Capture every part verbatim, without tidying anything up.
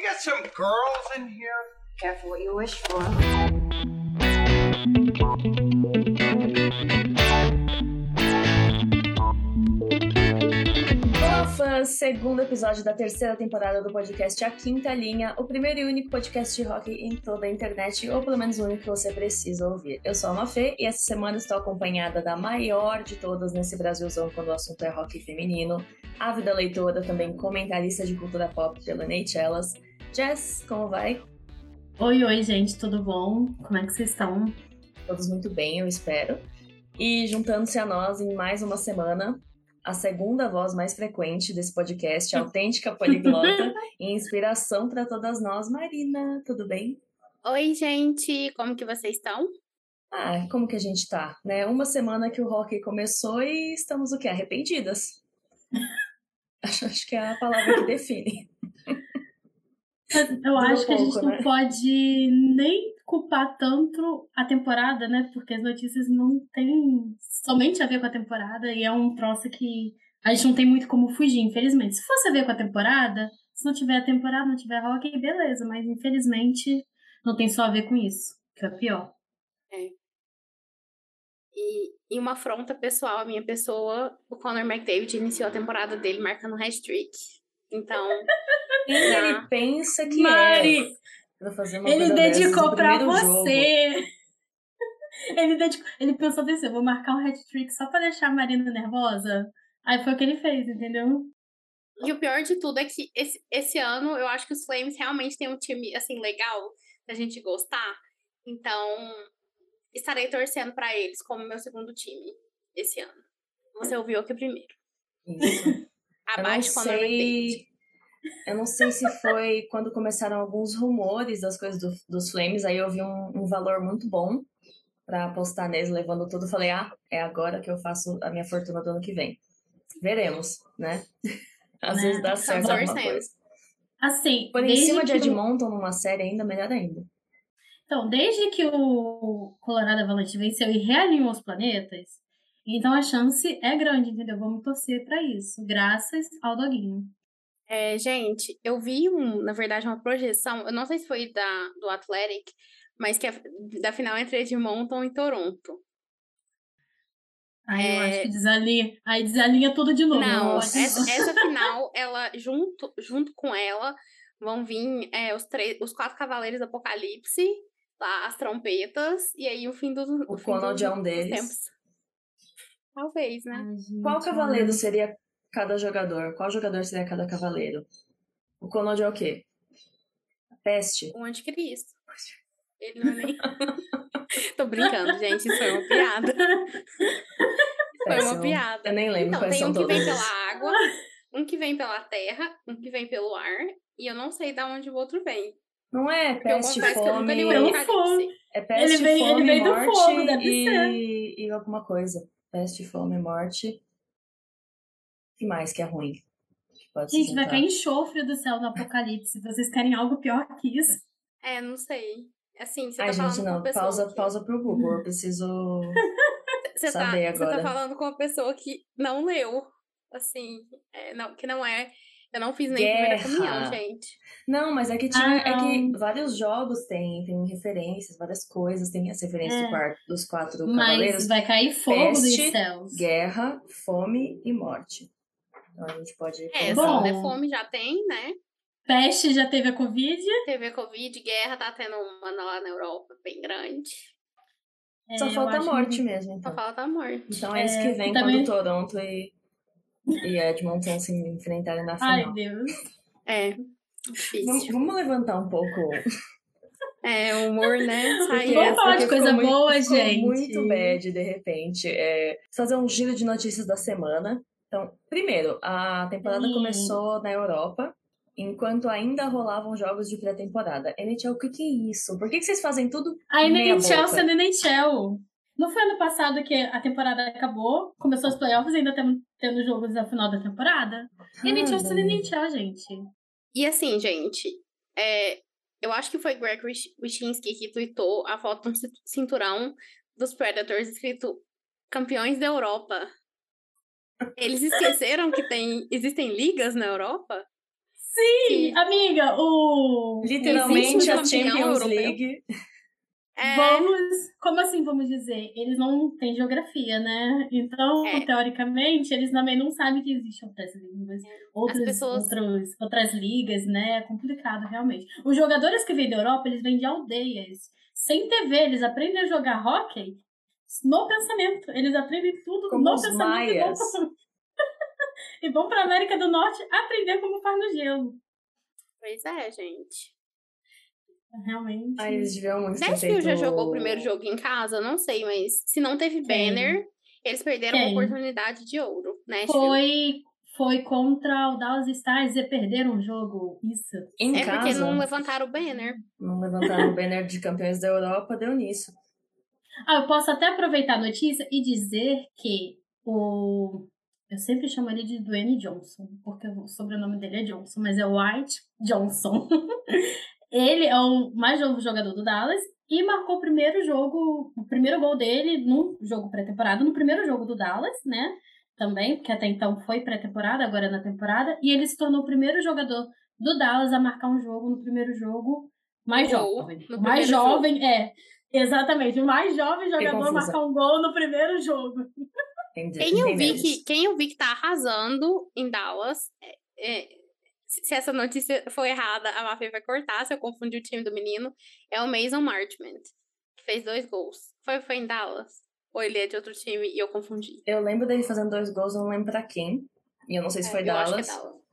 we get some girls in here? Careful what you wish for. Olá, fãs! Segundo episódio da terceira temporada do podcast A Quinta Linha, o primeiro e único podcast de rock em toda a internet, ou pelo menos o único que você precisa ouvir. Eu sou a Mafê e essa semana estou acompanhada da maior de todas nesse Brasilzão quando o assunto é rock feminino, ávida leitora, também comentarista de cultura pop pela Neitelas. Jess, como vai? Oi, oi, gente, tudo bom? Como é que vocês estão? Todos muito bem, eu espero. E juntando-se a nós em mais uma semana, a segunda voz mais frequente desse podcast, a autêntica poliglota e inspiração para todas nós, Marina, tudo bem? Oi, gente, como que vocês estão? Ah, como que a gente tá, né? Uma semana que o rock começou e estamos o quê? Arrependidas. acho, acho que é a palavra que define. Eu acho que a gente pouco, não né? pode nem culpar tanto a temporada, né? Porque as notícias não têm somente a ver com a temporada e é um troço que a gente não tem muito como fugir, infelizmente. Se fosse a ver com a temporada, se não tiver a temporada, não tiver rock, beleza, mas infelizmente não tem só a ver com isso, que é pior. É. E, e uma afronta pessoal, a minha pessoa, o Conor McDavid iniciou a temporada dele marcando um hat-trick. Então, Quem ele pensa que Mari, é? Pra fazer uma ele coisa dessas dedicou no pra primeiro você. jogo. Ele, dedicou, ele pensou assim, eu vou marcar um hat-trick só pra deixar a Marina nervosa. Aí foi o que ele fez, entendeu? e o pior de tudo é que esse, esse ano eu acho que os Flames realmente têm um time, assim, legal da gente gostar. Então, estarei torcendo pra eles como meu segundo time esse ano. Você ouviu aqui primeiro. Isso. Abaixo Conor McDavid. Eu não sei se foi quando começaram alguns rumores das coisas do, dos Flames, aí eu vi um, um valor muito bom pra apostar neles, levando tudo. Falei, ah, é agora que eu faço a minha fortuna do ano que vem. Veremos, né? Às Né? vezes dá certo Tá alguma torcendo. coisa. Assim, Por em desde cima de que o... Edmonton numa série ainda, melhor ainda. Então, desde que o Colorado Avalanche venceu e realinhou os planetas, então a chance é grande, entendeu? Vamos torcer pra isso, graças ao Doguinho. É, gente, eu vi, um, na verdade, uma projeção, eu não sei se foi da, do Athletic, mas que é da final entre Edmonton e Toronto. Aí É... eu acho que desalinha, aí desalinha tudo de novo. Não, Nossa. essa, essa final, ela, junto, junto com ela, vão vir é, os, três, os quatro cavaleiros do Apocalipse, lá, as trompetas, e aí o fim, do, O o fim Conald do, é um dos deles. tempos. Talvez, né? Ai, gente, Qual cavaleiro olha. seria cada jogador? Qual jogador seria cada cavaleiro? O Conald é o quê? A peste? O anticristo. Ele não é nem... Tô brincando, gente, isso foi uma piada. Foi Péssimo. uma piada. Eu nem lembro Então, quais tem são um que todos vem eles. pela água, um que vem pela terra, um que vem pelo ar, e eu não sei de onde o outro vem. Não é Porque eu peste, confesso que eu nunca li o fome... Pelo fogo. Apocalipse. É peste, Ele vem- ele fome, vem do morte fogo, deve e... e alguma coisa. Peste, fome, morte. O que mais que é ruim? Que pode se Gente, vai juntar? cair enxofre do céu no Apocalipse. Vocês querem algo pior que isso? É, não sei. Assim, você Ai, tá gente, falando com não. uma pessoa Pausa, que... pausa pro Google. Eu preciso Você tá, saber você tá agora. falando com uma pessoa que não leu. Assim, é, não, que não é... Eu não fiz nem Guerra. primeira comunhão, gente. Não, mas é que tinha... Ah, É que não. vários jogos têm, tem referências, várias coisas. Tem as referências É. do quarto, dos quatro Mas cavaleiros. vai cair fogo Peste, dos céus. guerra, fome e morte. Então a gente pode É, colocar... Bom. Saúde é Fome já tem, né? Peste já teve a Covid. Teve a Covid, guerra, tá tendo uma lá na Europa bem grande. É, Só eu falta a acho morte que- mesmo, Só então. falta a morte. Então é isso que É, vem que também- quando Toronto e, e Edmonton se enfrentarem na Ai, final. Deus. É, Vamos, difícil. vamos levantar um pouco... É, o humor, né? Saiu. Vamos falar de porque coisa ficou boa, muito, ficou gente. muito bad, de repente. É, fazer um giro de notícias da semana. Então, primeiro, a temporada Sim. começou na Europa, enquanto ainda rolavam jogos de pré-temporada. N H L, o que, que é isso? Por que, que vocês fazem tudo A meia N H L boca? sendo N H L. Não foi ano passado que a temporada acabou, começou os playoffs e ainda temos tendo jogos da final da temporada? N H L sendo N H L, gente. E assim, gente, é, eu acho que foi Greg Wysh- Wyshynski que tweetou a foto do cin- cinturão dos Predators escrito campeões da Europa. Eles esqueceram que tem, existem ligas na Europa? Sim, amiga, o... Literalmente Existe um a campeão Champions europeu? League. É, Vamos, como assim vamos dizer? Eles não têm geografia, né? Então, É. teoricamente, eles também não sabem que existem outras línguas, outras, pessoas- outros, outras ligas, né? É complicado, realmente. Os jogadores que vêm da Europa, eles vêm de aldeias. Sem T V, eles aprendem a jogar hóquei no pensamento. Eles aprendem tudo Como no os pensamento e vão maias. pra- e vão para a América do Norte aprender como faz no gelo. pois é, gente. Realmente. Ah, eles deviam muito ter Nashville feito... já jogou o primeiro jogo em casa? Não sei, mas se não teve Quem? banner, eles perderam uma Quem? oportunidade de ouro. Nashville. Foi, foi contra o Dallas Stars e perderam o jogo. Isso. Em É porque casa, não levantaram o banner. não levantaram o banner de campeões da Europa, deu nisso. Ah, eu posso até aproveitar a notícia e dizer que o... Eu sempre chamo ele de Dwayne Johnson, porque o sobrenome dele é Johnson, mas é White Johnson. Ele é o mais novo jogador do Dallas e marcou o primeiro jogo, o primeiro gol dele no jogo pré-temporada, no primeiro jogo do Dallas, né? Também, porque até então foi pré-temporada, agora é na temporada, e ele se tornou o primeiro jogador do Dallas a marcar um jogo no primeiro jogo mais Gol jovem. no O mais primeiro jovem é, exatamente, o mais jovem jogador a confusa. marcar um gol no primeiro jogo. Entendi, Quem eu vi entendemos. que, quem eu vi que tá arrasando em Dallas, é- é- se essa notícia for errada, a Mafia vai cortar, se eu confundir o time do menino, é o Mason Marchment, que fez dois gols. Foi, foi em Dallas? Ou ele é de outro time e eu confundi? Eu lembro dele fazendo dois gols, eu não lembro pra quem. E eu não sei se É, foi eu Dallas. acho que é Dallas.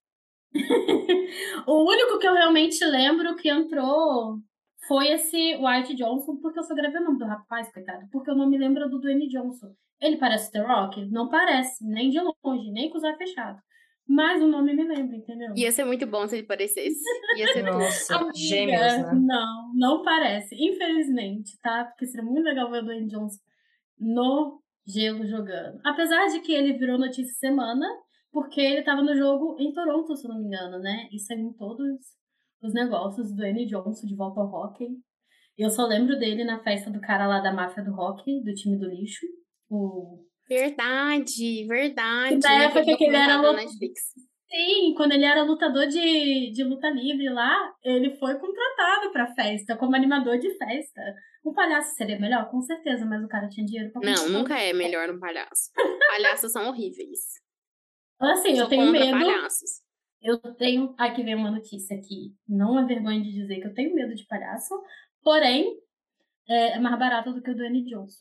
O único que eu realmente lembro que entrou foi esse White Johnson, porque eu só gravei o nome do rapaz, coitado, porque eu não me lembro do Dwayne Johnson. Ele parece The Rock? Não parece, nem de longe, nem com os olhos fechados. Mas o nome me lembra, entendeu? Ia ser muito bom se ele parecesse. Ia ser tudo. Nossa, Amiga, gêmeos, né? não, não parece. Infelizmente, tá? Porque seria muito legal ver o Dwayne Johnson no gelo jogando. Apesar de que ele virou notícia semana, porque ele tava no jogo em Toronto, se eu não me engano, né? E saiu em todos os negócios do Dwayne Johnson de volta ao hockey. Eu só lembro dele na festa do cara lá da máfia do hockey, do time do lixo. O... Verdade, verdade. Na época Naquele que ele era documentário da louco. Netflix. Sim, quando ele era lutador de, de luta livre lá, ele foi contratado pra festa, como animador de festa. Um palhaço seria melhor? Com certeza, mas o cara tinha dinheiro pra Não, contratar. nunca é melhor um palhaço. Palhaços são horríveis. Assim, eu Sou tenho contra medo. palhaços. Eu tenho. Aqui vem uma notícia aqui. Não é vergonha de dizer que eu tenho medo de palhaço, porém, é, é mais barato do que o Dwayne Johnson.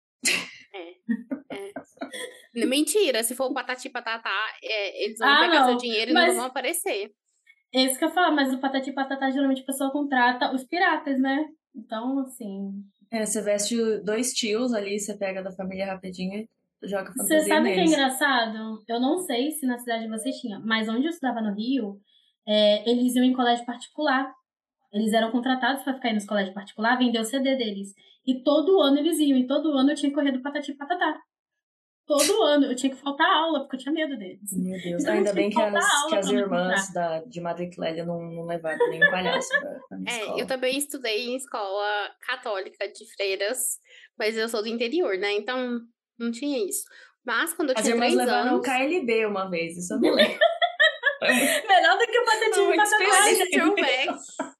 É. Mentira, se for o Patati Patatá, é, eles vão Ah, pegar não, seu dinheiro e mas- não vão aparecer. É isso que eu falo, mas o Patati Patatá geralmente a pessoa contrata os piratas, né? Então, assim. É, você veste dois tios ali, você pega da família rapidinho e joga Você fantasia sabe o que é neles. engraçado? Eu não sei se na cidade de vocês tinha, mas onde eu estudava no Rio, é, eles iam em colégio particular. Eles eram contratados para ficar aí nos colégios particulares, vender o C D deles. E todo ano eles iam, e todo ano eu tinha que correr do Patati Patatá. Todo ano eu tinha que faltar aula, porque eu tinha medo deles. Meu Deus, Então, ainda tinha bem que que faltar as, aula que as pra me irmãs da, de Madre Clélia não, não levaram nenhum palhaço pra, pra minha É, escola. eu também estudei em escola católica de freiras, mas eu sou do interior, né? Então não tinha isso. Mas quando eu As tinha irmãs três levaram o anos. K L B uma vez, isso eu me lembro. Foi muito- Melhor do que o Patati Foi muito Patatá. Olha específico. esse throwback.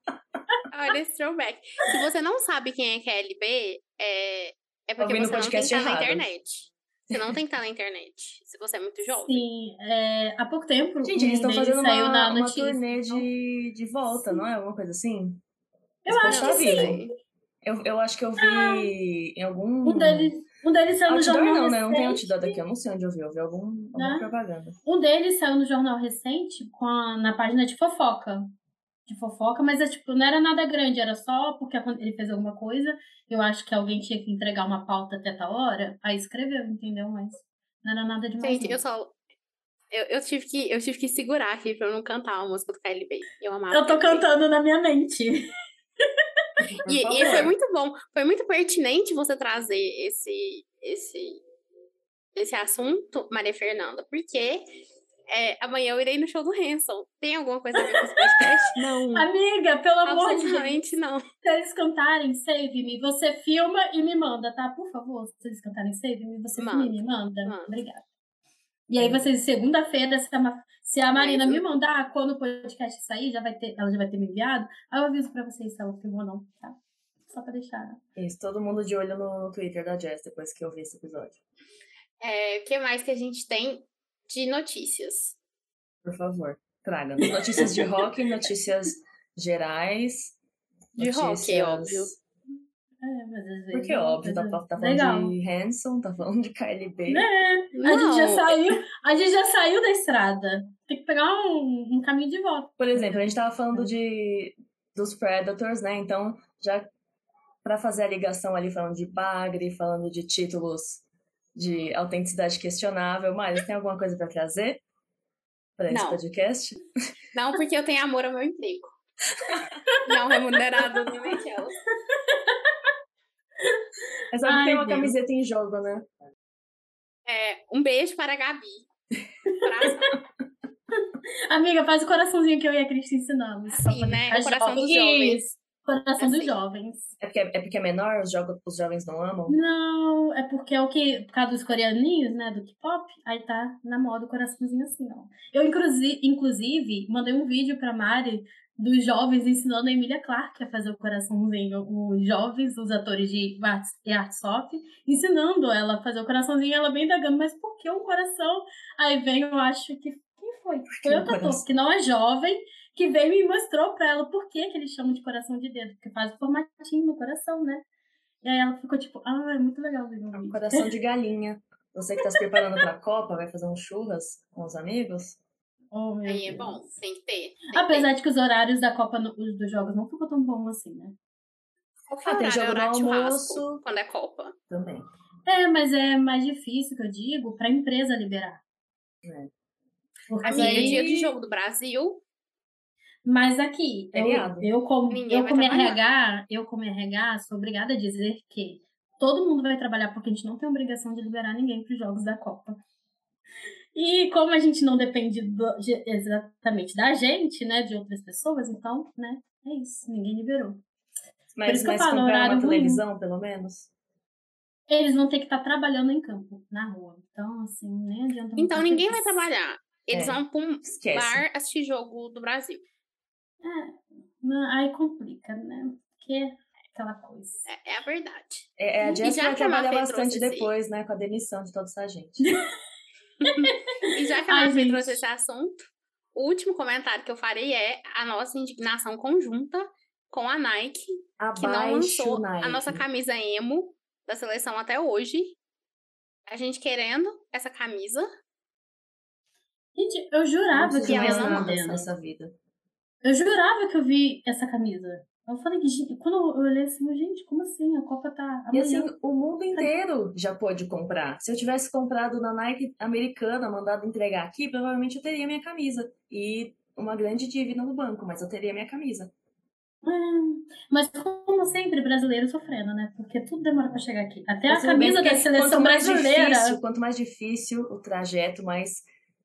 Olha esse throwback. Se você não sabe quem é Q L B, é, é porque Ouvindo o você não tem que podcast estar na errado. internet. Você não tem que estar na internet. Se você é muito jovem. Sim, é, há pouco tempo. Gente, eles um estão deles fazendo saiu uma, na uma notícia, turnê então. de, de volta, não é? Alguma coisa assim? Eu Esse povo acho tá que vivo. sei. Eu, eu acho que eu vi em algum... Um deles, um deles saiu no Outdoor jornal não, né? Não tem recente. outdoor daqui. Eu não sei onde eu vi. Eu vi algum, alguma Né? propaganda. Um deles saiu no jornal recente com a- na página de fofoca. De fofoca, mas é tipo, não era nada grande, era só porque ele fez alguma coisa. Eu acho que alguém tinha que entregar uma pauta até tal hora. Aí escreveu, entendeu? Mas não era nada demais. Gente, não. eu só. Eu, eu, tive que, eu tive que segurar aqui pra eu não cantar a música do K L B. Eu amava. Eu tô K L B. cantando na minha mente. Por E, favor. e foi muito bom. Foi muito pertinente você trazer esse, esse, esse assunto, Maria Fernanda, porque é, amanhã eu irei no show do Hanson. Tem alguma coisa a ver com esse podcast? Não. Amiga, pelo amor de Deus. Absolutamente não. Se eles cantarem Save Me, você filma e me manda, tá? Por favor, se eles cantarem Save Me, você filma e Manda, me manda. manda. Obrigada. E aí vocês, segunda-feira, se a, Ma- se a Marina Mas, me mandar quando o podcast sair, já vai ter, ela já vai ter me enviado, aí eu aviso pra vocês se ela filmou ou não, tá? Só pra deixar. Isso, todo mundo de olho no, no Twitter da Jess depois que eu vi esse episódio. é, o que mais que a gente tem de notícias? Por favor, traga-nos. Notícias de rock, notícias gerais. De notícias... rock, óbvio. É, mas às vezes. Porque, óbvio, tá, às vezes- tá falando Legal. de Hanson, tá falando de K L B. É, a Não, gente já saiu, a gente já saiu da estrada. Tem que pegar um, um caminho de volta. Por exemplo, a gente tava falando de, dos Predators, né? Então, já pra fazer a ligação ali, falando de bagre, falando de títulos de autenticidade questionável. Mas tem alguma coisa pra trazer pra esse Não. podcast? Não, porque eu tenho amor ao meu emprego. Não remunerado nem aquelas. Mas sabe que Ai, tem uma Deus. camiseta em jogo, né? É, um beijo para a Gabi. Pra- Amiga, faz o coraçãozinho que eu e a Cris te ensinamos. só Assim, pra né? ficar O coração dos jovem. jovens. Isso, coração dos Assim. jovens. É porque é, é porque é menor, os, jogo, os jovens não amam? Não, é porque é o que, por causa dos coreaninhos, né, do K-pop, aí tá na moda o coraçãozinho assim, ó. Eu, inclusive, inclusive, mandei um vídeo pra Mari dos jovens ensinando a Emilia Clarke a fazer o coraçãozinho. Os jovens, os atores de Arts e Artsoft, ensinando ela a fazer o coraçãozinho, ela bem indagando, mas por que um coração? Aí vem, eu acho que... Quem foi? Foi um o Totô, coração? que não é jovem, que veio e mostrou pra ela por que, que eles chamam de coração de dedo, porque faz o formatinho no coração, né? E aí ela ficou tipo, ah, é muito legal ver o É um vídeo. coração de galinha. Você que tá se preparando pra Copa, vai fazer um churras com os amigos? Oh, meu Aí é Deus. bom, tem que ter. Tem que Apesar de que os horários da Copa no- os dos jogos não ficou tão bom assim, né? ter. Qualquer Ah, tem horário é jogo no horário de churrasco, almoço. quando é Copa. Também. É, mas é mais difícil, que eu digo, pra empresa liberar. É. Porque Amiga, aí- dia de jogo do Brasil, Mas aqui, eu, Feriado. eu como, Ninguém eu vai como trabalhar. R H, eu como R H, sou obrigada a dizer que todo mundo vai trabalhar porque a gente não tem obrigação de liberar ninguém para os jogos da Copa. E como a gente não depende do- de- exatamente da gente, né, de outras pessoas, então, né, é isso, ninguém liberou. Mas, isso que eu mas falo, comprar horário uma ruim. televisão, pelo menos? Eles vão ter que estar trabalhando em campo, na rua. Então, assim, nem adianta muito. então ninguém vai trabalhar. Eles É, vão pra um Esquece. bar assistir jogo do Brasil. Não, aí complica, né? Porque é aquela coisa. É, é a verdade. É, é, a E Jess já vai que a trabalhar Mafê bastante trouxe esse- depois, né? Com a demissão de toda essa gente. E já que a Ai, Mafê gente. trouxe esse assunto, o último comentário que eu farei é a nossa indignação conjunta com a Nike, que não Abaixo, lançou Nike. a nossa camisa emo da seleção até hoje. A gente querendo essa camisa. Gente, eu Não jurava preciso que E de mais ela não nada lança. nessa vida. Eu jurava que eu vi essa camisa. Eu falei que, gente, quando eu olhei assim, eu, gente, como assim? A Copa tá amanhã. E assim, o mundo inteiro já pôde comprar. Se eu tivesse comprado na Nike americana, mandado entregar aqui, provavelmente eu teria minha camisa. E uma grande dívida no banco, mas eu teria minha camisa. Mas como sempre, brasileiro sofrendo, né? Porque tudo demora pra chegar aqui. Até Mas a tudo bem, camisa da porque seleção quanto mais brasileira. difícil, quanto mais difícil o trajeto, mais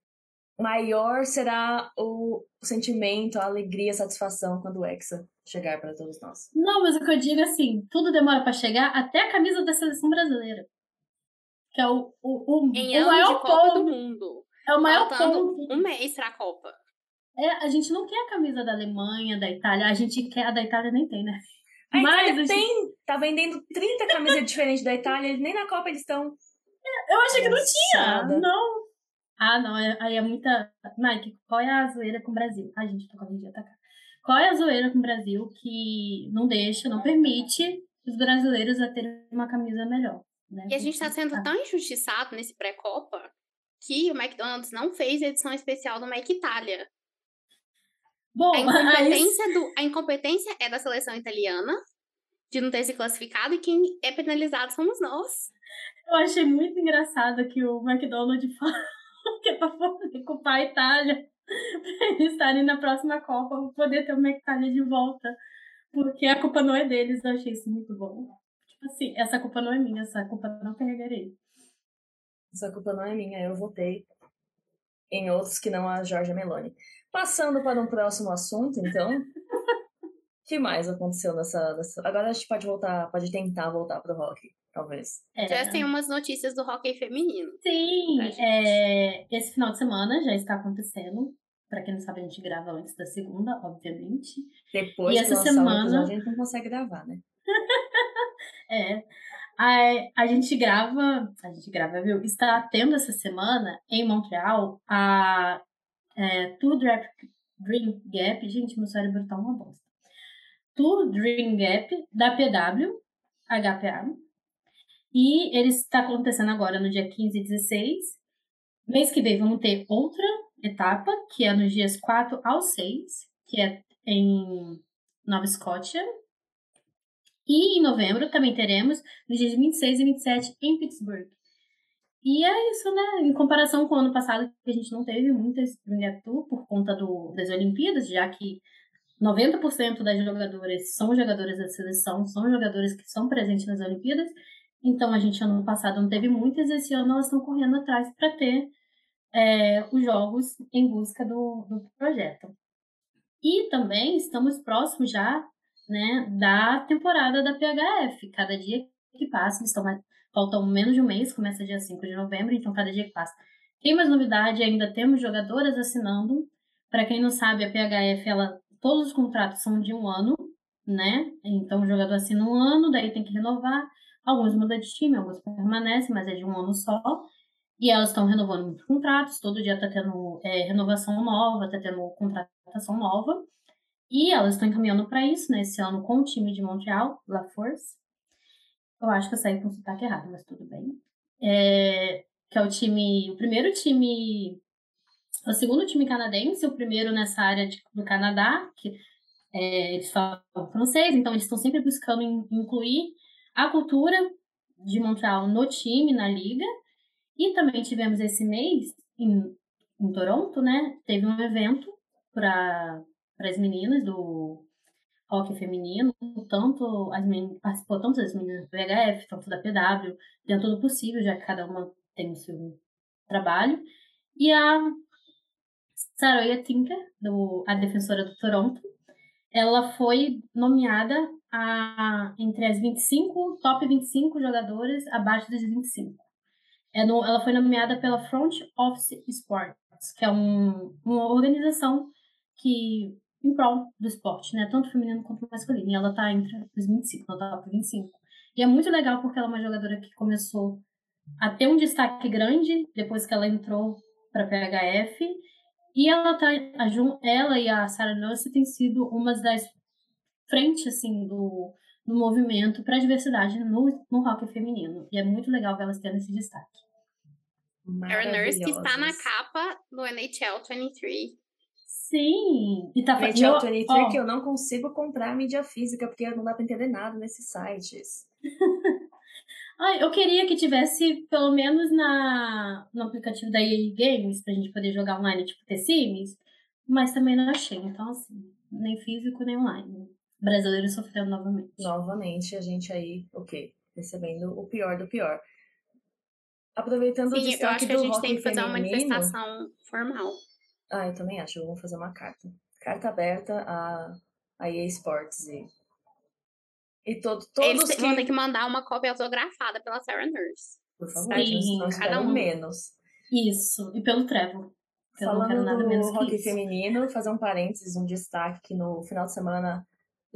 maior será o sentimento, a alegria, a satisfação quando o Hexa chegar para todos nós. Não, mas o que eu digo é assim, tudo demora pra chegar até a camisa da seleção brasileira. Que é o, o, o, Em o anos maior de Copa ponto. do Mundo. É o maior Faltando ponto. um mês pra Copa. É, a gente não quer a camisa da Alemanha, da Itália. A gente quer a da Itália, nem tem, né? A Mas Itália a gente- tem, tá vendendo trinta camisetas diferentes da Itália, eles nem na Copa eles estão. Eu achei que não tinha. Engraçada. Não. Ah, não. é- Aí é muita. Nike, qual é a zoeira com o Brasil? Ai, gente, tô com a gente atacar. Qual é a zoeira com o Brasil que não deixa, não permite os brasileiros a terem uma camisa melhor? Né? E a gente tá sendo Ah, tão injustiçado nesse pré-Copa que o McDonald's não fez edição especial do Mac Itália. Bom, A aí incompetência, do, a incompetência é da seleção italiana de não ter se classificado e quem é penalizado somos nós. eu achei muito engraçado que o McDonald's falou que é pra poder culpar a Itália pra eles estarem na próxima Copa, poder ter o McItália de volta. Porque a culpa não é deles, eu achei isso muito bom. Tipo assim, essa culpa não é minha, essa culpa não carregarei. Essa culpa não é minha, eu votei em outros que não a Giorgia Meloni. Passando para um próximo assunto, então. O que mais aconteceu nessa, nessa. Agora a gente pode voltar, pode tentar voltar pro rock. talvez. É. Já tem umas notícias do hóquei feminino. Sim, pra gente. é, esse final de semana já está acontecendo. Pra quem não sabe, a gente grava antes da segunda, obviamente. Depois E de essa lançar o semana- episódio, a gente não consegue gravar, né? É, a, a gente grava, a gente grava, viu? Está tendo essa semana em Montreal a é, Tour Drap- Dream Gap. Gente, meu cérebro tá uma bosta. Tour Dream Gap da P W, H P A. E ele está acontecendo agora no dia quinze e dezesseis. Mês que vem vamos ter outra etapa, que é nos dias quatro ao seis, que é em Nova Escócia. E em novembro também teremos nos dias vinte e seis e vinte e sete em Pittsburgh. E é isso, né? Em comparação com o ano passado, que a gente não teve muitas Spring Tour por conta do, das Olimpíadas, já que noventa por cento das jogadoras são jogadoras da seleção, são jogadoras que são presentes nas Olimpíadas. Então a gente ano passado não teve muitas, esse ano elas estão correndo atrás para ter é, os jogos em busca do, do projeto. E também estamos próximos já, né, da temporada da P H F. Cada dia que passa, eles estão mais, faltam menos de um mês, começa dia cinco de novembro, então cada dia que passa tem mais novidade, ainda temos jogadoras assinando. Para quem não sabe, a P H F, ela, todos os contratos são de um ano, né? Então o jogador assina um ano, daí tem que renovar. Alguns mudam de time, alguns permanecem, mas é de um ano só. E elas estão renovando muitos contratos, todo dia está tendo é, renovação nova, está tendo contratação nova. E elas estão encaminhando para isso, né, esse ano com o time de Montreal, La Force. Eu acho que eu saí com o sotaque errado, mas tudo bem. É, que é o time, o primeiro time, o segundo time canadense, o primeiro nessa área de, do Canadá, que é, eles falam francês, então eles estão sempre buscando in, incluir a cultura de Montreal no time, na liga. E também tivemos esse mês, em, em Toronto, né, teve um evento para as meninas do hóquei feminino, tanto as meninas, participou tanto das meninas do H F, tanto da P W, dentro do possível, já que cada uma tem o seu trabalho. E a Saroya Tinker, do, a defensora do Toronto, ela foi nomeada a, entre as vinte e cinco, top vinte e cinco jogadoras abaixo dos vinte e cinco. É no, ela foi nomeada pela Front Office Sports, que é um, uma organização que em prol do esporte, né? Tanto feminino quanto masculino. E ela tá entre os vinte e cinco, no top vinte e cinco. E é muito legal porque ela é uma jogadora que começou a ter um destaque grande depois que ela entrou para a P H F. E ela, tá, a, ela e a Sarah Nussey têm sido uma das frentes, assim, do, do movimento para a diversidade no, no hóquei feminino. E é muito legal ver elas tendo esse destaque. Sarah Nurse, que está na capa do N H L vinte e três. Sim! E tá N H L vinte e três, que eu não consigo comprar a mídia física, porque não dá pra entender nada nesses sites. Ai, eu queria que tivesse, pelo menos na, no aplicativo da E A Games, pra gente poder jogar online, tipo The Sims, mas também não achei. Então, assim, nem físico, nem online. Brasileiro sofrendo novamente. Novamente, a gente aí, ok, recebendo o pior do pior. Aproveitando Sim, o destaque eu acho que do a gente tem que fazer feminino, uma manifestação formal. Ah, eu também acho. Vamos fazer uma carta. Carta aberta a, a E A Sports e, e todo, todos Eles que... vão ter que mandar uma cópia autografada pela Sarah Nurse. Por favor, Sim, não espero um. menos. Isso, e pelo Trevor. Eu não quero Falando nada do menos que hóquei isso. feminino, fazer um parênteses, um destaque que no final de semana,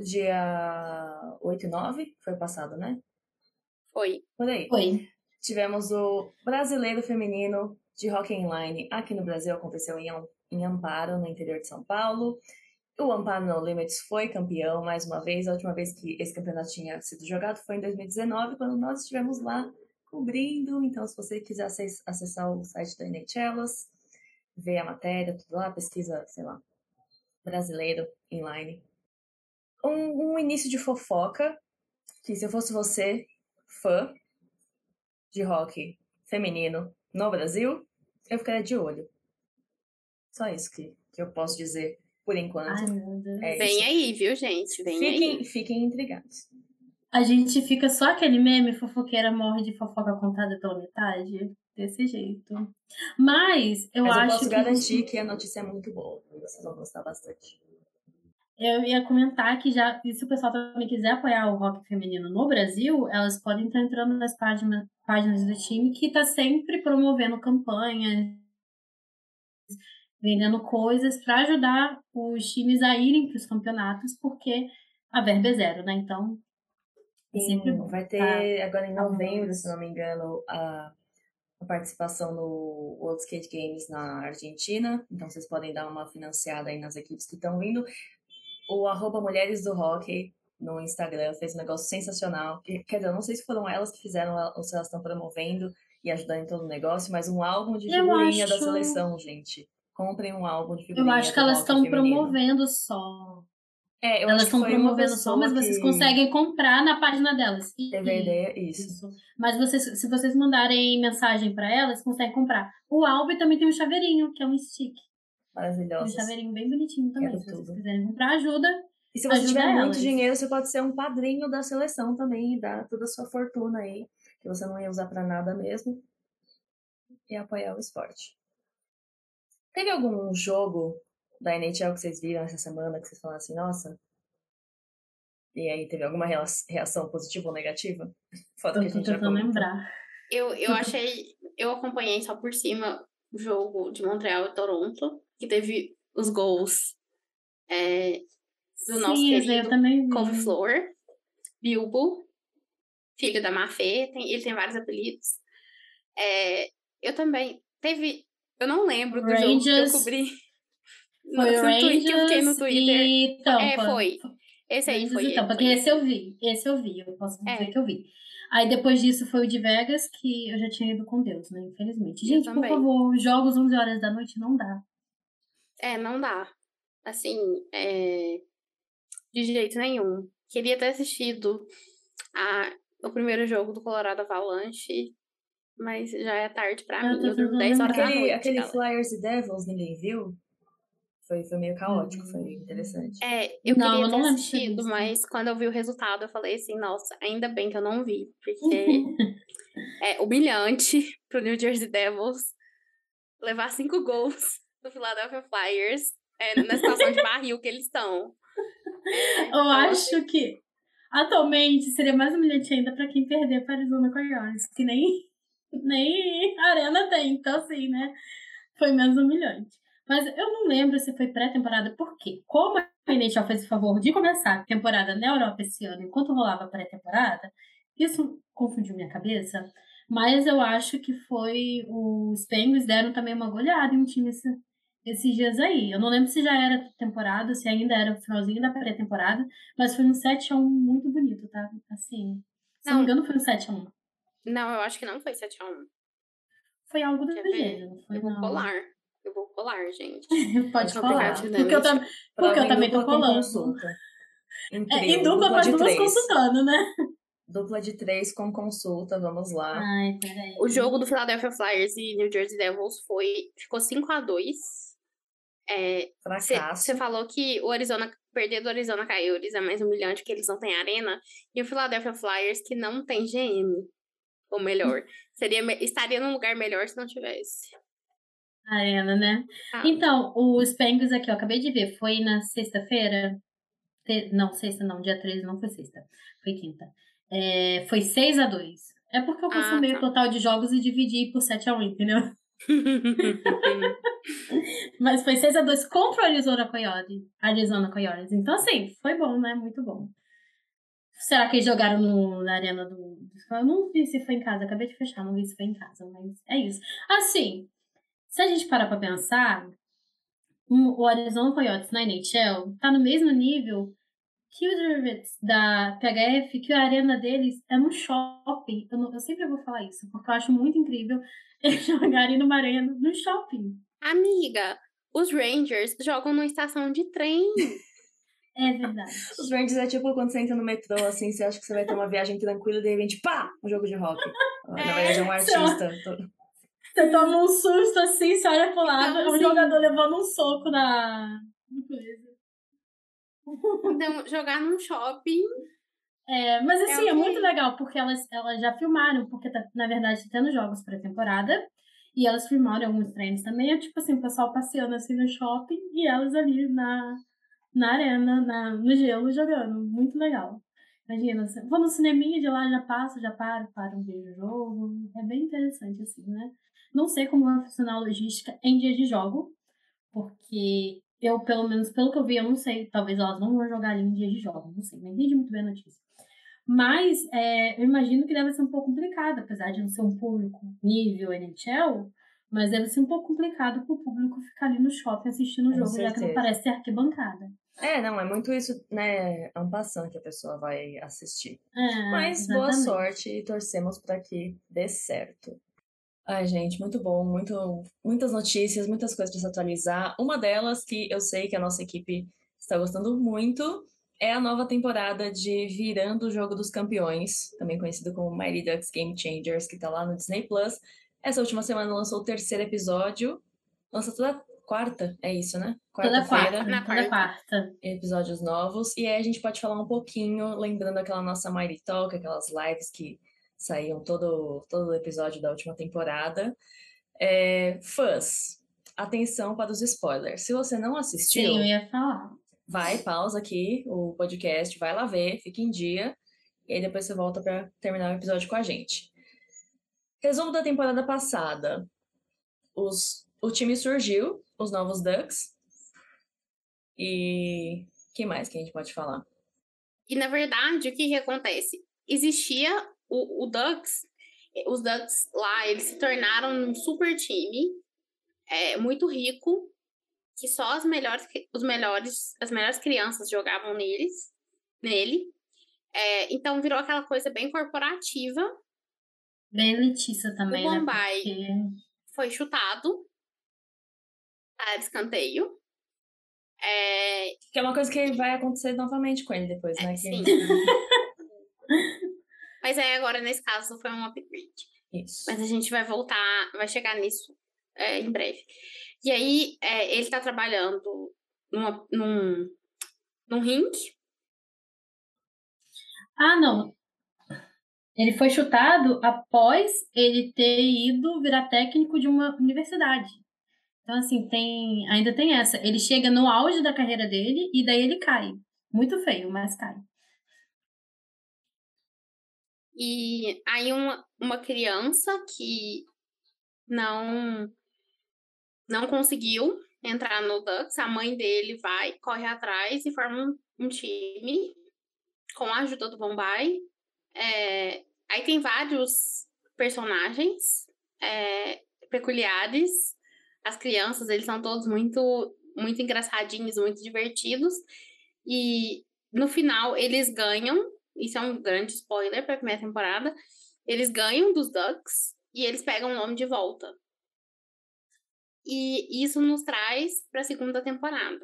dia oito e nove, foi passado, né? Foi. Por aí. Foi. Tivemos o Brasileiro Feminino de Hockey Inline. Aqui no Brasil aconteceu em, em Amparo, no interior de São Paulo. O Amparo No Limits foi campeão mais uma vez. A última vez que esse campeonato tinha sido jogado foi em dois mil e dezenove, quando nós estivemos lá cobrindo. Então, se você quiser acessar o site da N H L, ver a matéria, tudo lá, pesquisa, sei lá, Brasileiro Inline. Um, um início de fofoca, que se eu fosse você, fã de hockey feminino no Brasil, eu ficaria de olho. Só isso que, que eu posso dizer por enquanto. Ai, meu Deus. É Vem isso. aí, viu, gente? Vem fiquem, aí. Fiquem intrigados. A gente fica só aquele meme, fofoqueira morre de fofoca contada pela metade. Desse jeito. Mas eu Mas acho eu posso que garantir isso... que a notícia é muito boa. Vocês vão gostar bastante. Eu ia comentar que já, e se o pessoal também quiser apoiar o rock feminino no Brasil, elas podem estar entrando nas páginas, páginas do time que está sempre promovendo campanhas, vendendo coisas para ajudar os times a irem para os campeonatos, porque a verba é zero, né? Então, é sempre bom. Vai ter tá? agora em Tá bom. novembro, se não me engano, a, a participação no World Skate Games na Argentina. Então vocês podem dar uma financiada aí nas equipes que estão vindo. O arroba Mulheres do Hockey no Instagram fez um negócio sensacional. Quer dizer, eu não sei se foram elas que fizeram ou se elas estão promovendo e ajudando em todo o negócio, mas um álbum de Eu figurinha acho- da seleção, gente. Comprem um álbum de Eu figurinha acho que do elas hockey estão feminino. promovendo só. É, eu Elas acho que estão foi uma promovendo só, mas pessoa vocês que conseguem comprar na página delas. E- teve a ideia, isso. Isso. Mas vocês, se vocês mandarem mensagem para elas, conseguem comprar. O álbum também tem um chaveirinho, que é um stick. Tem um Maravilhosa. chaveirinho bem bonitinho também. Quero Se vocês tudo. quiserem comprar, ajuda. E se você Ajuda tiver muito elas. dinheiro, você pode ser um padrinho da seleção também e dar toda a sua fortuna aí, que você não ia usar pra nada mesmo, e apoiar o esporte. Teve algum jogo da N H L que vocês viram essa semana que vocês falaram assim, nossa? E aí teve alguma rea- reação positiva ou negativa? Foto que a Eu tô gente já tentando comentou. lembrar. Eu, eu achei. Eu acompanhei só por cima o jogo de Montreal e Toronto, que teve os gols é, do nosso Sim, esse aí eu querido também vi. Couve-Flor, Bilbo, filho da Mafê, tem, ele tem vários apelidos. É, eu também. Teve. Eu não lembro do jogo que eu Rangers. cobri. Foi no, o no Twitter, que eu fiquei no Rangers Twitter. e Tampa. É, foi. Esse aí Rangers foi e ele. Tampa, Foi que esse. esse eu vi. Esse eu vi, eu posso dizer É. que eu vi. Aí depois disso foi o de Vegas, que eu já tinha ido com Deus, né? Infelizmente. Eu Gente, por também. favor, jogos onze horas da noite não dá. É, não dá. Assim, é... de jeito nenhum. Queria ter assistido a... o primeiro jogo do Colorado Avalanche, mas já é tarde pra Eu mim. tô Eu durmo tentando dez horas da Aquele, noite, aquele galera. Flyers e Devils, ninguém viu? Foi, foi meio caótico, Uhum. foi interessante. É, eu Não, queria eu ter não lembro de ter assistido, visto. mas quando eu vi o resultado, eu falei assim, nossa, ainda bem que eu não vi, porque é humilhante pro New Jersey Devils levar cinco gols do Philadelphia Flyers é, na situação de barril que eles estão. É, Eu então, acho que atualmente seria mais humilhante ainda pra quem perder para Arizona Coyotes, que nem, nem Arena tem. Então, assim, né? Foi menos humilhante. Mas eu não lembro se foi pré-temporada, porque como a N H L fez o favor de começar a temporada na Europa esse ano, enquanto rolava a pré-temporada, isso confundiu minha cabeça. Mas eu acho que foi os Penguins deram também uma goleada em um time esse, esses dias aí. Eu não lembro se já era temporada, se ainda era o finalzinho da pré-temporada, mas foi um sete a um muito bonito, tá? Assim, se não me Não. engano, foi um sete a um. não, eu acho que não foi sete a um. Foi algo do Quer ver? gênero, não foi Eu vou não. colar. Eu vou colar, gente. Pode No colar. aplicativo da Porque eu, N H L. tam... porque eu Prova em também tô dupla com colando. consulta. Em É, trio, em dupla com as de duas três. consultando, né? Dupla de três com consulta, vamos lá. Ai, peraí. O jogo do Philadelphia Flyers e New Jersey Devils foi, ficou cinco a dois. Você Fracasso. falou que o Arizona, perder do Arizona Coyotes é mais humilhante porque eles não têm arena. E o Philadelphia Flyers, que não tem G M, ou melhor, seria, estaria num lugar melhor se não tivesse. Arena, né? Ah, Então, os Penguins aqui, eu acabei de ver, foi na sexta-feira. Te- Não, sexta não, dia treze não foi sexta, foi quinta. É, foi seis a dois. É porque eu Ah, consumei tá. o total de jogos e dividi por sete a um, entendeu? Mas foi seis a dois contra o Arizona Coyotes. Arizona Coyotes. Então, assim, foi bom, né? Muito bom. Será que eles jogaram no, na arena do... Eu não vi se foi em casa, acabei de fechar, não vi se foi em casa, mas é isso. Assim, se a gente parar pra pensar, um- o Arizona Coyotes na N H L tá no mesmo nível que os Riverts da P H F, que a arena deles é no shopping. Eu, não- eu sempre vou falar isso, porque eu acho muito incrível eles jogarem numa arena no shopping. Amiga, os Rangers jogam numa estação de trem. É verdade. Os Rangers é tipo quando você entra no metrô, assim, você acha que você vai ter uma viagem tranquila e de repente, pá, um jogo de rock. Na verdade é um artista. Você toma um susto assim, você olha pro lado, Então, é um assim- jogador levando um soco na... no coisa. Então, jogar num shopping. É, mas assim, é, ok. muito legal, porque elas, elas já filmaram, porque tá, na verdade tá tendo jogos pré-temporada, e elas filmaram alguns treinos também, é tipo assim, o pessoal passeando assim no shopping, e elas ali na, na arena, na, no gelo, jogando. Muito legal. Imagina, vou no cineminha de lá, já passo, já paro, paro, vejo o jogo. É bem interessante, assim, né? Não sei como vai funcionar a logística em dias de jogo, porque eu, pelo menos, pelo que eu vi, eu não sei, talvez elas não vão jogar ali em dias de jogo, não sei, não entendi muito bem a notícia. Mas é, eu imagino que deve ser um pouco complicado, apesar de não ser um público nível N H L, mas deve ser um pouco complicado para o público ficar ali no shopping assistindo o Com jogo, já que não certeza. parece ter arquibancada. É, não, é muito isso, né, en passant que a pessoa vai assistir. É, Mas exatamente. boa sorte e torcemos para que dê certo. Ai, gente, muito bom, muito, muitas notícias, muitas coisas para se atualizar. Uma delas que eu sei que a nossa equipe está gostando muito é a nova temporada de Virando o Jogo dos Campeões, também conhecido como Mighty Ducks Game Changers, que está lá no Disney Plus. Essa última semana lançou o terceiro episódio. Lança toda quarta, é isso, né? Toda Quarta-feira. quarta, Na toda quarta. quarta. Episódios novos. E aí a gente pode falar um pouquinho, lembrando aquela nossa Mighty Talk, aquelas lives que saíam todo, todo o episódio da última temporada. É, fãs, atenção para os spoilers. Se você não assistiu, Sim, eu ia falar. vai, pausa aqui o podcast, vai lá ver, fica em dia. E aí depois você volta para terminar o episódio com a gente. Resumo da temporada passada. Os, o time surgiu, os novos Ducks. E o que mais que a gente pode falar? E, na verdade, o que que acontece? Existia o, o Ducks, os Ducks lá, eles se tornaram um super time, é, muito rico, que só as melhores, os melhores, as melhores crianças jogavam neles, nele. É, então, virou aquela coisa bem corporativa. Bem Letícia também, o né? Bombay Porque... foi chutado para escanteio. É... Que é uma coisa que vai acontecer novamente com ele depois, né? É, que... sim. Mas aí agora, nesse caso, foi um upgrade. Isso. Mas a gente vai voltar, vai chegar nisso é, em breve. E aí, é, ele tá trabalhando numa, num, num rink. Ah, não. Ele foi chutado após ele ter ido virar técnico de uma universidade. Então, assim, tem, ainda tem essa. Ele chega no auge da carreira dele e daí ele cai. Muito feio, mas cai. E aí uma, uma criança que não, não conseguiu entrar no Ducks, a mãe dele vai, corre atrás e forma um, um time com a ajuda do Bombay. É, aí tem vários personagens é, peculiares. As crianças, eles são todos muito, muito engraçadinhos, muito divertidos. E no final, eles ganham. Isso é um grande spoiler para a primeira temporada. Eles ganham dos Ducks e eles pegam o nome de volta. E isso nos traz para a segunda temporada.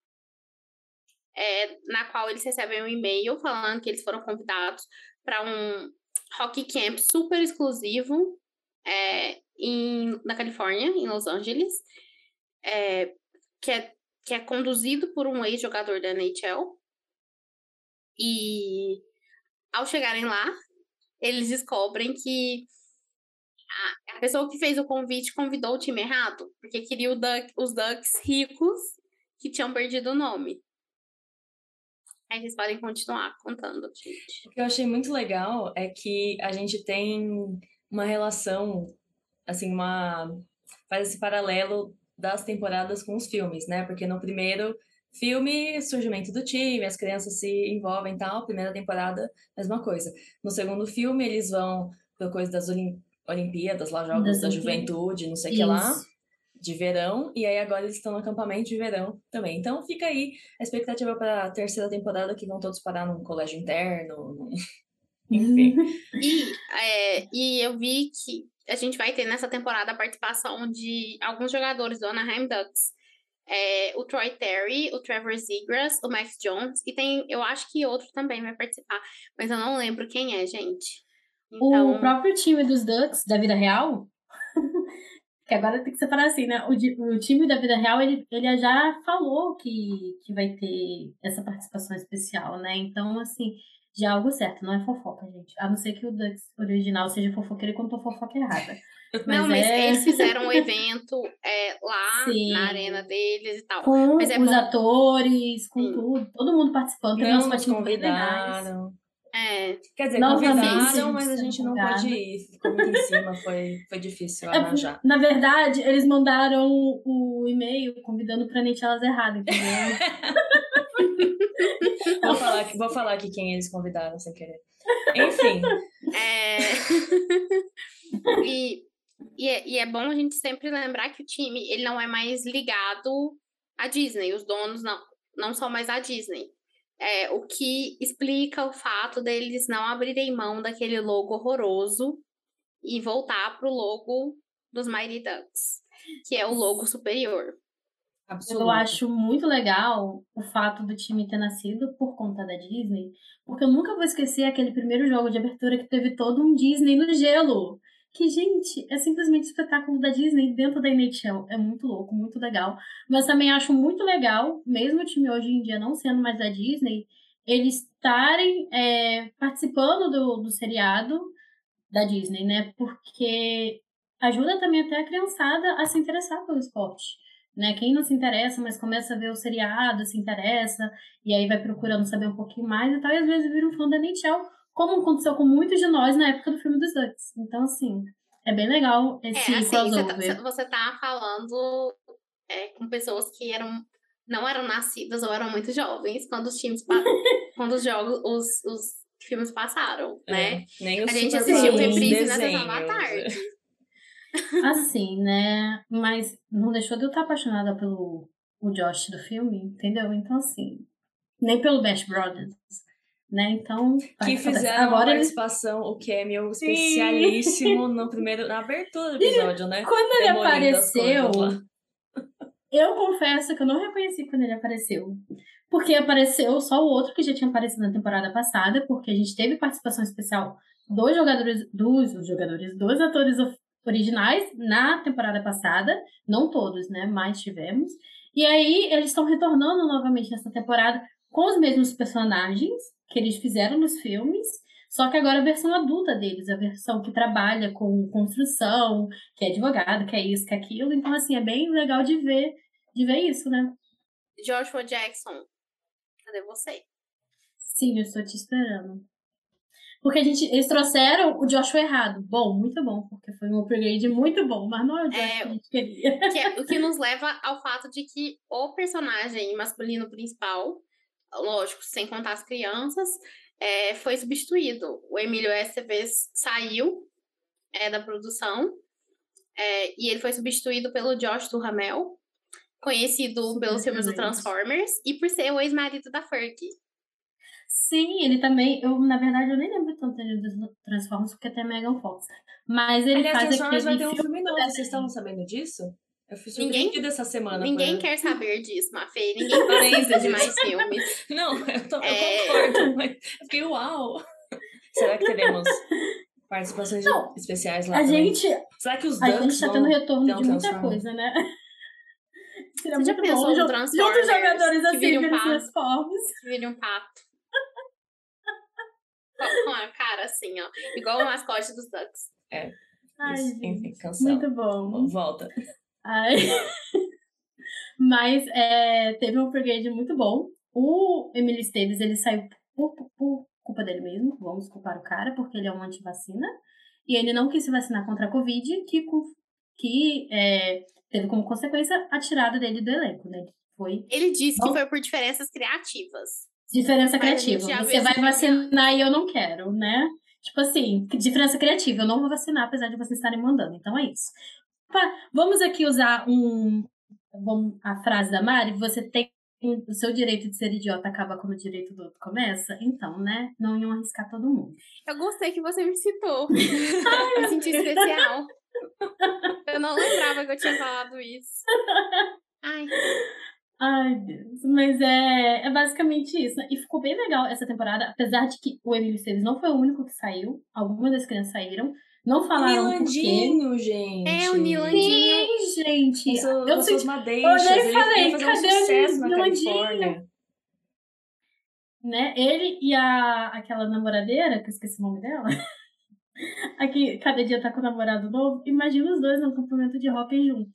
É, na qual eles recebem um e-mail falando que eles foram convidados para um hockey camp super exclusivo é, em, na Califórnia, em Los Angeles, é, que, é, que é conduzido por um ex-jogador da N H L. E ao chegarem lá, eles descobrem que a, a pessoa que fez o convite convidou o time errado, porque queria o Duck, os Ducks ricos que tinham perdido o nome. Aí vocês podem continuar contando, gente. O que eu achei muito legal é que a gente tem uma relação, assim, uma... faz esse paralelo das temporadas com os filmes, né? Porque no primeiro filme, surgimento do time, as crianças se envolvem e tal. Primeira temporada, mesma coisa. No segundo filme, eles vão para coisa das Olim... Olimpíadas, lá, Jogos Das da Olimpíadas. Juventude, não sei o Isso. que lá, de verão. E aí agora eles estão no acampamento de verão também. Então fica aí a expectativa para a terceira temporada, que vão todos parar num colégio interno, num... enfim. E, é, e eu vi que a gente vai ter nessa temporada a participação de alguns jogadores do Anaheim Ducks. É, o Troy Terry, o Trevor Zegras, o Max Jones, e tem, eu acho que outro também vai participar, mas eu não lembro quem é, gente. Então... O próprio time dos Ducks, da vida real, que agora tem que separar assim, né? O, o time da vida real, ele, ele já falou que, que vai ter essa participação especial, né? Então, assim, já é algo certo, não é fofoca, gente. A não ser que o Ducks original seja fofoqueiro e contou fofoca errada. Não, mas é... eles fizeram um evento é, lá Sim. na arena deles e tal. Com mas é os bom... atores, com Sim. tudo. Todo mundo participando. Teve Não umas nos fotinhas bem legais. convidaram. É. Quer dizer, Novamente, convidaram, a mas a gente gente sendo não pôde convidada. ir. Ficou muito em cima, foi, foi difícil É, arranjar. na verdade, eles mandaram o e-mail convidando pra gente elas erradas, entendeu? Vou falar, aqui- vou falar aqui quem eles convidaram sem querer. Enfim. É... e, e, é, e é bom a gente sempre lembrar que o time ele não é mais ligado à Disney. Os donos não, não são mais a Disney. É, o que explica o fato deles não abrirem mão daquele logo horroroso e voltar pro logo dos Mighty Ducks, que é o logo superior. Absoluto. Eu acho muito legal o fato do time ter nascido por conta da Disney, porque eu nunca vou esquecer aquele primeiro jogo de abertura que teve todo um Disney no gelo. Que, gente, é simplesmente espetáculo da Disney dentro da N H L. É muito louco, muito legal. Mas também acho muito legal, mesmo o time hoje em dia não sendo mais da Disney, eles estarem é, participando do, do seriado da Disney, né? Porque ajuda também até a criançada a se interessar pelo esporte. Né? Quem não se interessa, mas começa a ver o seriado, se interessa, e aí vai procurando saber um pouquinho mais e tal, e às vezes vira um fã da N H L, como aconteceu com muitos de nós na época do filme dos Ducks. Então, assim, é bem legal esse É, assim, crossover. você tá, você tá falando é, com pessoas que eram, não eram nascidas ou eram muito jovens quando os times, quando os jogos, os, os filmes passaram, né? É, nem o a gente Super assistiu Mario de reprise na sessão da desenho. tarde. Assim, né? Mas não deixou de eu estar apaixonada pelo o Josh do filme, entendeu? Então, assim, nem pelo Bash Brothers, né? Então, vai, Que acontece. fizeram Agora uma ele... participação, o cameo especialíssimo no primeiro, na abertura do episódio, né? Quando ele Demolindo as apareceu, coisas lá. eu confesso que eu não reconheci quando ele apareceu. Porque apareceu só o outro que já tinha aparecido na temporada passada, porque a gente teve participação especial dos jogadores, dos jogadores, dos atores originais na temporada passada. Não todos, né? Mas tivemos. E aí eles estão retornando novamente nessa temporada com os mesmos personagens que eles fizeram nos filmes. Só que agora a versão adulta deles, a versão que trabalha com construção, que é advogado, que é isso, que é aquilo. Então, assim, é bem legal de ver, de ver isso, né? Joshua Jackson, cadê você? Sim, eu estou te esperando. Porque a gente, eles trouxeram o Joshua errado. Bom, muito bom, porque foi um upgrade muito bom, mas não é o Joshua É, que a gente queria. Que é, o que nos leva ao fato de que o personagem masculino principal, lógico, sem contar as crianças, é, foi substituído. O Emílio Estevez saiu é, da produção é, e ele foi substituído pelo Josh Duhamel, conhecido pelos filmes do Transformers e por ser o ex-marido da Fergie. Sim, ele também. Eu, na verdade, eu nem lembro tanto dele dos Transformers, porque tem Megan Fox. Mas ele Aliás, faz Transformers vai aquele ter um filme. filme novo, vocês estavam sabendo disso? Eu fui Ninguém, surpreendida essa semana. ninguém por... quer saber disso, Mafê. Ninguém precisa de mais filmes. Não, eu, tô, É... eu concordo, mas eu fiquei uau! Será que teremos participações Não, especiais lá a também? gente, Será que os a Ducks gente tá vão tendo retorno ter um de muita Transformer? coisa, né? Seria Você já muito pensou bom. um Junto Transformers os jogadores que assim, vira um que eles pato? transformam. Que vira um pato. Com a cara assim, ó. Igual o mascote dos Ducks. É. Ai, Isso, gente, enfim, cancela. muito bom. Volta. Ai. Mas é, teve um upgrade muito bom. O Emílio Esteves, ele saiu por, por culpa dele mesmo. Vamos culpar o cara, porque ele é um antivacina. E ele não quis se vacinar contra a Covid, que, que é, teve como consequência a tirada dele do elenco, né? Foi Ele disse Bom, que foi por diferenças criativas. diferença Mas a gente criativa. já viu Você esse vai filme vacinar e eu não quero, né? Tipo assim, diferença criativa. Eu não vou vacinar, apesar de vocês estarem mandando. Então é isso. Vamos aqui usar um, a frase da Mari. Você tem o seu direito de ser idiota acaba quando o direito do outro começa. Então, né? Não iam arriscar todo mundo. Eu gostei que você me citou. Ai, me senti especial. Eu não lembrava que eu tinha falado isso. Ai. Ai, Deus. Mas é, é basicamente isso. Né? E ficou bem legal essa temporada. Apesar de que o Emílio Esteves não foi o único que saiu. Algumas das crianças saíram. Não falaram por quê. Nilandinho, gente. É, o Nilandinho. Sim, gente. Com, seu, eu com sei, suas madeixas. eu nem ele falei, ia fazer cadê um sucesso o na Nilandinho? Califórnia. Né? Ele e a, aquela namoradeira, que eu esqueci o nome dela. Aqui, cada dia tá com o namorado novo. Imagina os dois no acampamento de hóquei junto.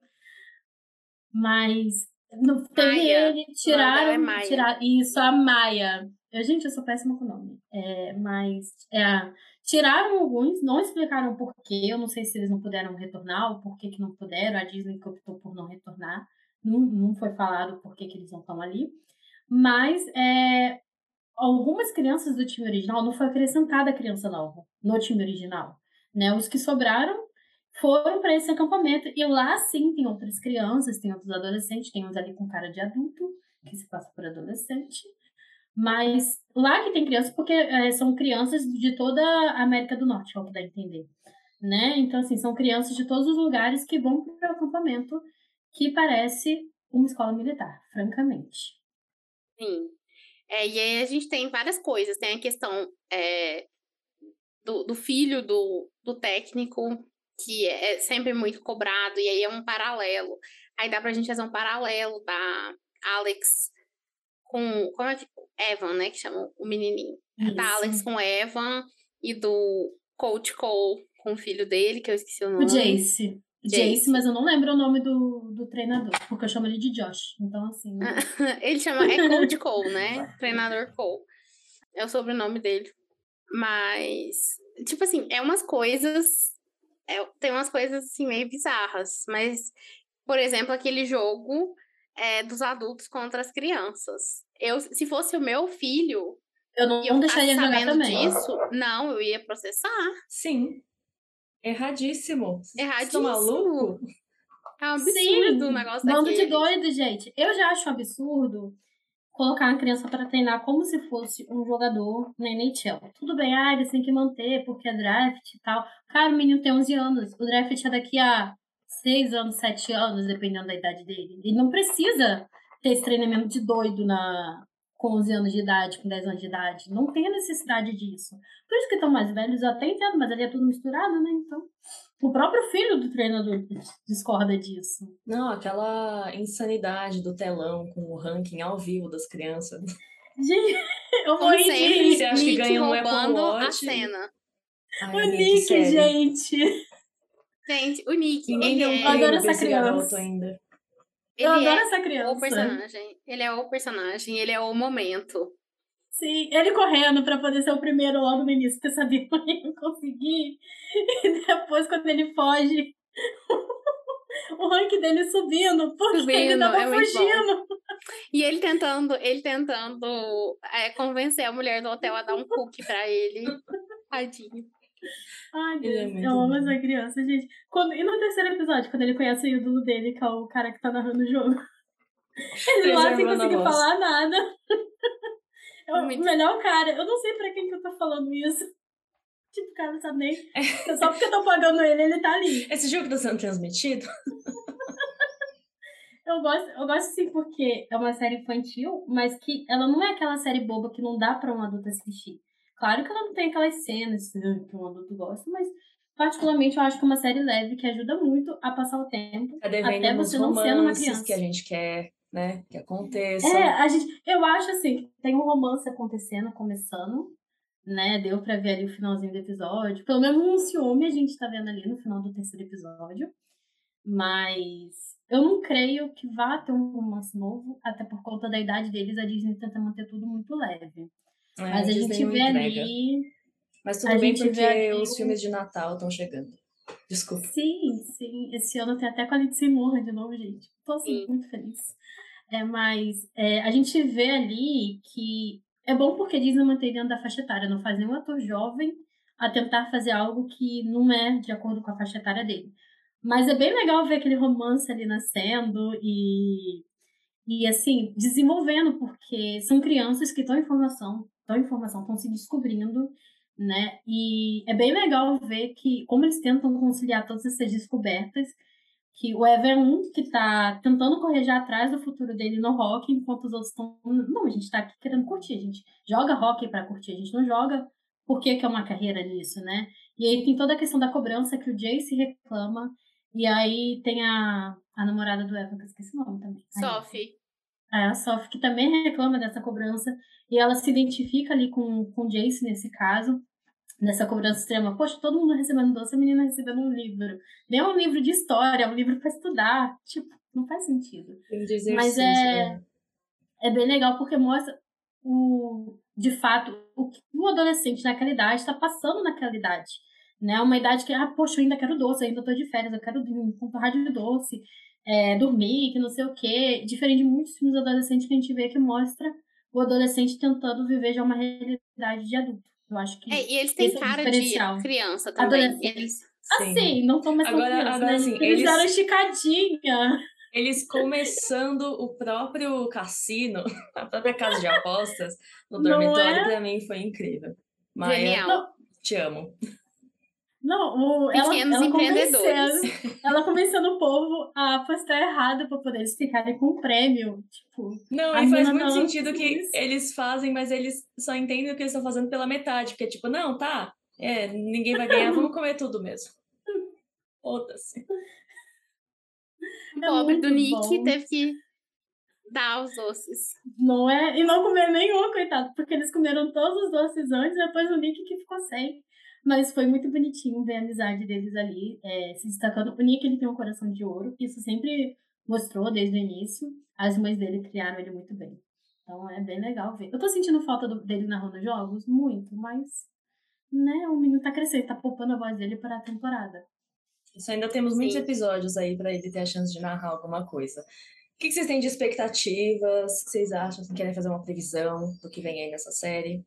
Mas não teve Maia. ele, O nome dela é tiraram, Maia. tiraram. Isso, a Maia. Eu, gente, eu sou péssima com o nome. É, mas é, a- tiraram alguns, não explicaram por quê. Eu não sei se eles não puderam retornar ou por que, que não puderam. A Disney que optou por não retornar. Não, não foi falado por que, que eles não estão ali. Mas é, algumas crianças do time original não foi acrescentada criança nova no time original, né? Os que sobraram foram para esse acampamento e lá sim tem outras crianças, tem outros adolescentes, tem uns ali com cara de adulto que se passa por adolescente, mas lá que tem crianças porque é, são crianças de toda a América do Norte, é o que dá a entender, né? Então assim são crianças de todos os lugares que vão para o acampamento que parece uma escola militar, francamente. Sim. É, e aí a gente tem várias coisas. Tem a questão é, do, do filho do, do técnico, que é sempre muito cobrado, e aí é um paralelo. Aí dá pra gente fazer um paralelo da Alex com. Como é que. Evan, né? Que chama o menininho. Da Alex Isso. com Evan e do Coach Cole com o filho dele, que eu esqueci o O nome. Jace. Jace. Jace, mas eu não lembro o nome do, do treinador, porque eu chamo ele de Josh. Então, assim. Não... Ele chama. É Coach Cole, né? Treinador Cole. É o sobrenome dele. Mas, tipo assim, é umas coisas. É, tem umas coisas assim meio bizarras. Mas, por exemplo, aquele jogo é, dos adultos contra as crianças. Eu, se fosse o meu filho Eu não, e eu não ficasse deixaria jogar sabendo também. disso, não, eu ia processar. Sim. Erradíssimo. Vocês estão Erradíssimo. malucos? É um absurdo Sim, o negócio bando daquele. de doido, gente. Eu já acho um absurdo colocar uma criança para treinar como se fosse um jogador na N H L. Tudo bem, ah, eles têm que manter porque é draft e tal. Cara, o menino tem onze anos. O draft é daqui a seis anos, sete anos, dependendo da idade dele. Ele não precisa ter esse treinamento de doido na... com onze anos de idade, com dez anos de idade. Não tem a necessidade disso. Por isso que estão mais velhos, eu até entendo, mas ali é tudo misturado, né? Então, o próprio filho do treinador discorda disso. Não, aquela insanidade do telão com o ranking ao vivo das crianças. Gente, eu Como morri de sempre, rir. Você acha que Nick ganha um Apple roubando a Watch? cena. Ai, O Nick, Nick, sério. gente. Gente, o Nick, Ninguém ele deu um é... Eu adoro prêmio pra essa esse criança. garoto ainda. Eu Ele adoro é essa o criança. personagem. Ele é o personagem, ele é o momento. Sim, ele correndo pra poder ser o primeiro logo no início, porque sabia que eu ia conseguir. E depois, quando ele foge, o rank dele subindo, porque Subindo, ele tava é muito bom. fugindo. E ele tentando, ele tentando é, convencer a mulher do hotel a dar um cookie pra ele. Tadinho. Ai, Ele é Deus, muito eu amo bom. essa criança, gente. Quando... E no terceiro episódio, quando ele conhece o ídolo dele, que é o cara que tá narrando o jogo. Ele lá sem Preservando a conseguir voz. falar nada. É o Muito. melhor cara. Eu não sei pra quem que eu tô falando isso. Tipo, o cara não sabe nem. Só porque eu tô pagando ele, ele tá ali. Esse jogo tá sendo transmitido? Eu gosto, eu gosto sim porque é uma série infantil, mas que ela não é aquela série boba que não dá pra um adulto assistir. Claro que ela não tem aquelas cenas que um adulto gosta, mas particularmente eu acho que é uma série leve que ajuda muito a passar o tempo, Tá devendo até nos você não sendo uma romances criança. que a gente quer, né? Que aconteçam. É, a gente, eu acho assim, que tem um romance acontecendo, começando, né? Deu pra ver ali o finalzinho do episódio. Pelo menos um ciúme a gente tá vendo ali no final do terceiro episódio. Mas eu não creio que vá ter um romance novo, até por conta da idade deles, a Disney tenta manter tudo muito leve. É, Mas a Disney gente não vê entrega. ali. Mas a tudo bem gente vê porque ali os um- filmes de Natal estão chegando. Desculpa. Sim, sim. Esse ano tem até com a Lindsay Lohan de novo, gente. Tô assim, Sim. muito feliz. É, mas é, a gente vê ali que é bom porque a Disney mantém dentro da faixa etária, não faz nenhum ator jovem a tentar fazer algo que não é de acordo com a faixa etária dele. Mas é bem legal ver aquele romance ali nascendo e, e assim, desenvolvendo, porque são crianças que estão em formação, estão em formação, estão se descobrindo, né? E é bem legal ver que como eles tentam conciliar todas essas descobertas, que o Evan é um que tá tentando correr atrás do futuro dele no hockey, enquanto os outros estão... Não, a gente tá aqui querendo curtir, a gente joga hockey para curtir, a gente não joga porque quer uma carreira nisso, né? E aí tem toda a questão da cobrança que o Jace reclama, e aí tem a, a namorada do Evan, que eu esqueci o nome também. Sophie. É, a Sophie, que também reclama dessa cobrança, e ela se identifica ali com, com o Jace nesse caso. nessa cobrança extrema. Poxa, todo mundo recebendo doce, a menina recebendo um livro. Nem um livro de história, é um livro para estudar. Tipo, não faz sentido. Mas é, é bem legal porque mostra o, de fato o que o adolescente naquela idade está passando naquela idade. Né? Uma idade que, ah, poxa, eu ainda quero doce, eu ainda tô de férias, eu quero comprar de doce, é, dormir, que não sei o quê. Diferente de muitos filmes adolescentes que a gente vê que mostra o adolescente tentando viver já uma realidade de adulto. Eu acho que é, e eles têm esse é o cara de diferencial. criança também. Adolescente. Eles, assim, não tô mais tão Agora, criança, agora né? assim, Eles eles, eram esticadinha. eles começando o próprio cassino, a própria casa de apostas, no Não dormitório, é? pra mim foi incrível. Maia, genial. Não, te amo. não o, ela, Pequenos ela empreendedores. convencendo, ela convencendo o povo a apostar errado pra poder eles ficarem com o prêmio. Tipo, Não, a e faz mina muito não, sentido que isso. eles fazem, mas eles só entendem o que eles estão fazendo pela metade. Porque, tipo, não, tá, é, ninguém vai ganhar, vamos comer tudo mesmo. Foda-se. O É pobre do muito Nick bom. teve que dar os doces. Não é? E não comer nenhum, coitado, porque eles comeram todos os doces antes, depois o Nick que ficou sem. Mas foi muito bonitinho ver a amizade deles ali, é, se destacando. O Nick, ele tem um coração de ouro, isso sempre mostrou desde o início. As mães dele criaram ele muito bem. Então é bem legal ver. Eu tô sentindo falta do, dele narrando jogos, muito, mas, né, o menino tá crescendo, tá poupando a voz dele para a temporada. Isso ainda temos muitos Sim. episódios aí pra ele ter a chance de narrar alguma coisa. O que que vocês têm de expectativas? O que vocês acham? Vocês querem fazer uma previsão do que vem aí nessa série?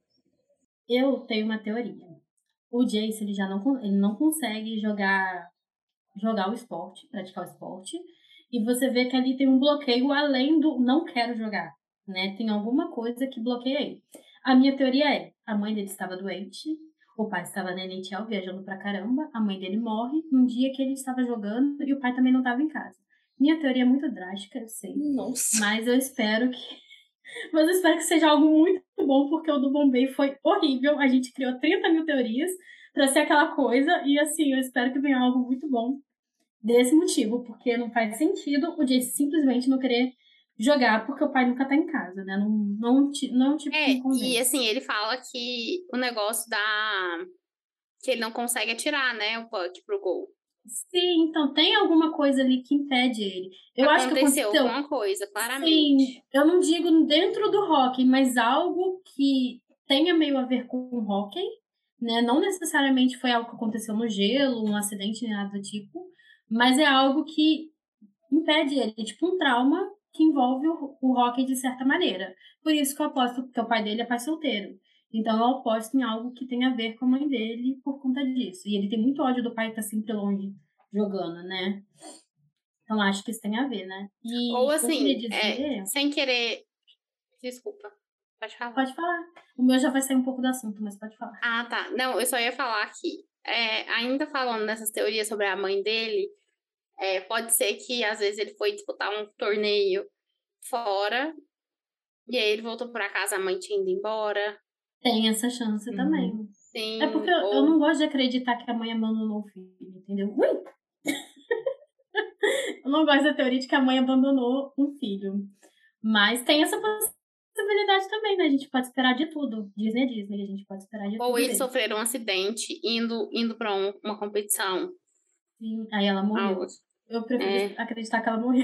Eu tenho uma teoria. O Jace, ele já não, con- ele não consegue jogar, jogar o esporte, praticar o esporte, e você vê que ali tem um bloqueio além do não quero jogar, né? Tem alguma coisa que bloqueia ele. A minha teoria é, a mãe dele estava doente, o pai estava na N H L viajando pra caramba, a mãe dele morre num dia que ele estava jogando e o pai também não estava em casa. Minha teoria é muito drástica, eu sei, Nossa! mas eu espero que mas eu espero que seja algo muito bom, porque o do Bombay foi horrível. A gente criou trinta mil teorias pra ser aquela coisa. E assim, eu espero que venha algo muito bom desse motivo, porque não faz sentido o Jace simplesmente não querer jogar porque o pai nunca tá em casa, né? Não, não, ti- não é um tipo que É, me convence. e assim, ele fala que o negócio da. Que ele não consegue atirar, né? O puck pro gol. Sim, então tem alguma coisa ali que impede ele. Eu acho que Aconteceu aconteceu. alguma coisa, Sim, claramente. eu não digo dentro do hockey, mas algo que tenha meio a ver com o hockey, né? Não necessariamente foi algo que aconteceu no gelo, um acidente, nem nada do tipo, mas é algo que impede ele, tipo um trauma que envolve o, o hockey de certa maneira. Por isso que eu aposto que o pai dele é pai solteiro. Então eu aposto em algo que tem a ver com a mãe dele por conta disso. E ele tem muito ódio do pai estar sempre longe jogando, né? Então acho que isso tem a ver, né? E Ou eu queria assim, dizer. é, sem querer. Desculpa. Pode falar. Pode falar. O meu já vai sair um pouco do assunto, mas pode falar. Ah, tá. Não, eu só ia falar que, é, ainda falando nessas teorias sobre a mãe dele, é, pode ser que às vezes ele foi disputar um torneio fora, e aí ele voltou pra casa, a mãe tinha ido embora. Tem essa chance Uhum. também. Sim, É porque eu, ou... eu não gosto de acreditar que a mãe abandonou o filho, entendeu? Ui! Eu não gosto da teoria de que a mãe abandonou um filho. Mas tem essa possibilidade também, né? A gente pode esperar de tudo. Disney é Disney, a gente pode esperar de ou tudo. eles dele. sofreram um acidente indo, indo pra um- uma competição. Sim, aí ela morreu. Algo. Eu prefiro É. acreditar que ela morreu.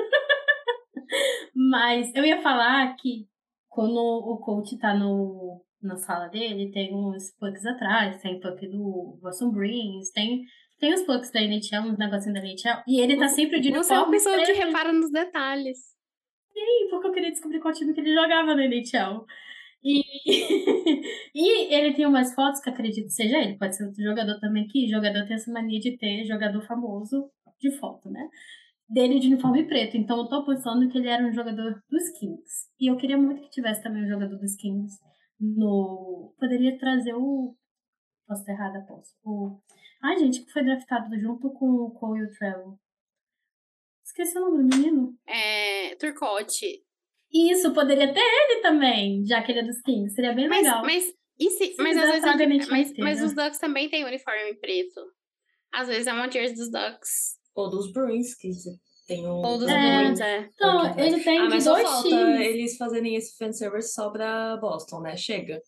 Mas eu ia falar que quando o coach tá no, na sala dele, tem uns plugs atrás, tem plug do Boston Bruins, tem, tem os plugs da N H L, uns negocinhos da N H L, e ele tá sempre de Você é uma uniforme pessoa que preto. repara nos detalhes. Sim, porque eu queria descobrir qual time que ele jogava na N H L. E, e ele tem umas fotos que acredito que seja ele, pode ser outro jogador também, que jogador tem essa mania de ter jogador famoso de foto, né? Dele de uniforme preto. Então eu tô apostando que ele era um jogador dos Kings. E eu queria muito que tivesse também um jogador dos Kings no. Poderia trazer o. Posso estar errada, posso. O... Ai, gente, que foi draftado junto com o Cole e o Trevor. Esqueci o nome do menino. É, Turcotte. Isso, poderia ter ele também, já que ele é dos Kings. Seria bem Mas, legal. mas, e se, Se mas às quiser, vezes traga a ele- N H L mas, inteira. mas os Ducks também têm uniforme preto. Às vezes é uma jersey dos Ducks. Ou dos Bruins, que tem o... Ou dos É. Bruins, é. Então, atrás. ele tem Ah, de mas só dois falta times. eles fazerem esse fanservice só pra Boston, né? Chega.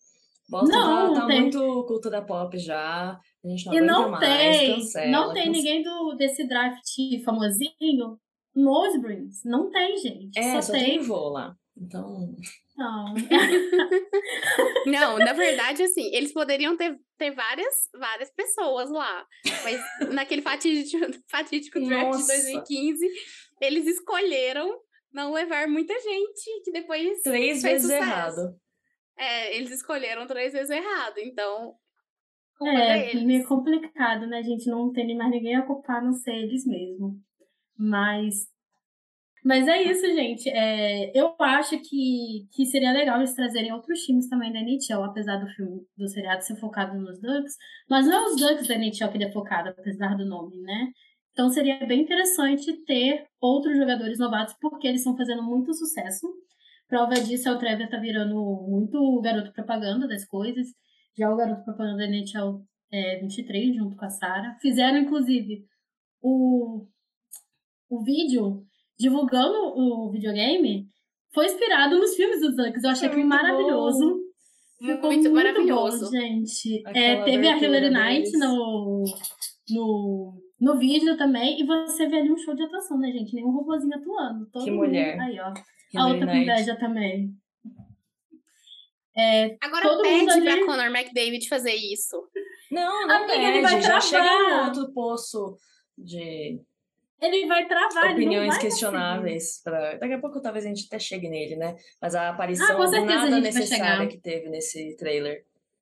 Boston Não, tá, tá tem. muito cultura pop já. A gente não E aguenta não mais. tem, Cancela. não tem cancela. ninguém do, desse draft famosinho nos Brings. Não tem, gente. É, Só, só tem. tem vô lá. Então. Não. Não, na verdade, assim, eles poderiam ter, ter várias, várias pessoas lá. Mas naquele fatídico, fatídico draft de dois mil e Nossa. quinze, eles escolheram não levar muita gente, que depois Três fez vezes sucesso. errado. É, eles escolheram três vezes errado, então culpa É, meio deles. complicado, né? A gente não tem mais ninguém a culpar, a não ser eles mesmo. Mas, mas é isso, gente. É, eu acho que, que seria legal eles trazerem outros times também da N H L, apesar do filme, do seriado ser focado nos Ducks. Mas não é os Ducks da N H L que ele é focado, apesar do nome, né? Então seria bem interessante ter outros jogadores novatos, porque eles estão fazendo muito sucesso. Prova disso é o Trevor tá virando muito garoto propaganda das coisas. Já o garoto propaganda da N H L é, vinte e três, junto com a Sarah. Fizeram, inclusive, o, o vídeo divulgando o videogame. Foi inspirado nos filmes dos Ducks. Eu achei Foi aquilo muito maravilhoso. bom. Ficou Muito muito maravilhoso. bom, gente. É, Aquela teve a abertura Hilary Knight deles. no, no, no vídeo também. E você vê ali um show de atuação, né, gente? Nenhum robozinho atuando. Todo Que mundo. mulher. Aí, ó. A Hilary outra com Knight. inveja também. É, Agora todo mundo pede ali. pra Conor McDavid fazer isso. Não, não Amiga, ele vai pede. Já chega no travar. outro poço de Ele vai travar, ele não opiniões vai conseguir. questionáveis. Pra... Daqui a pouco talvez a gente até chegue nele, né? Mas a Ah, aparição com certeza a nada gente vai necessária chegar. que teve nesse trailer.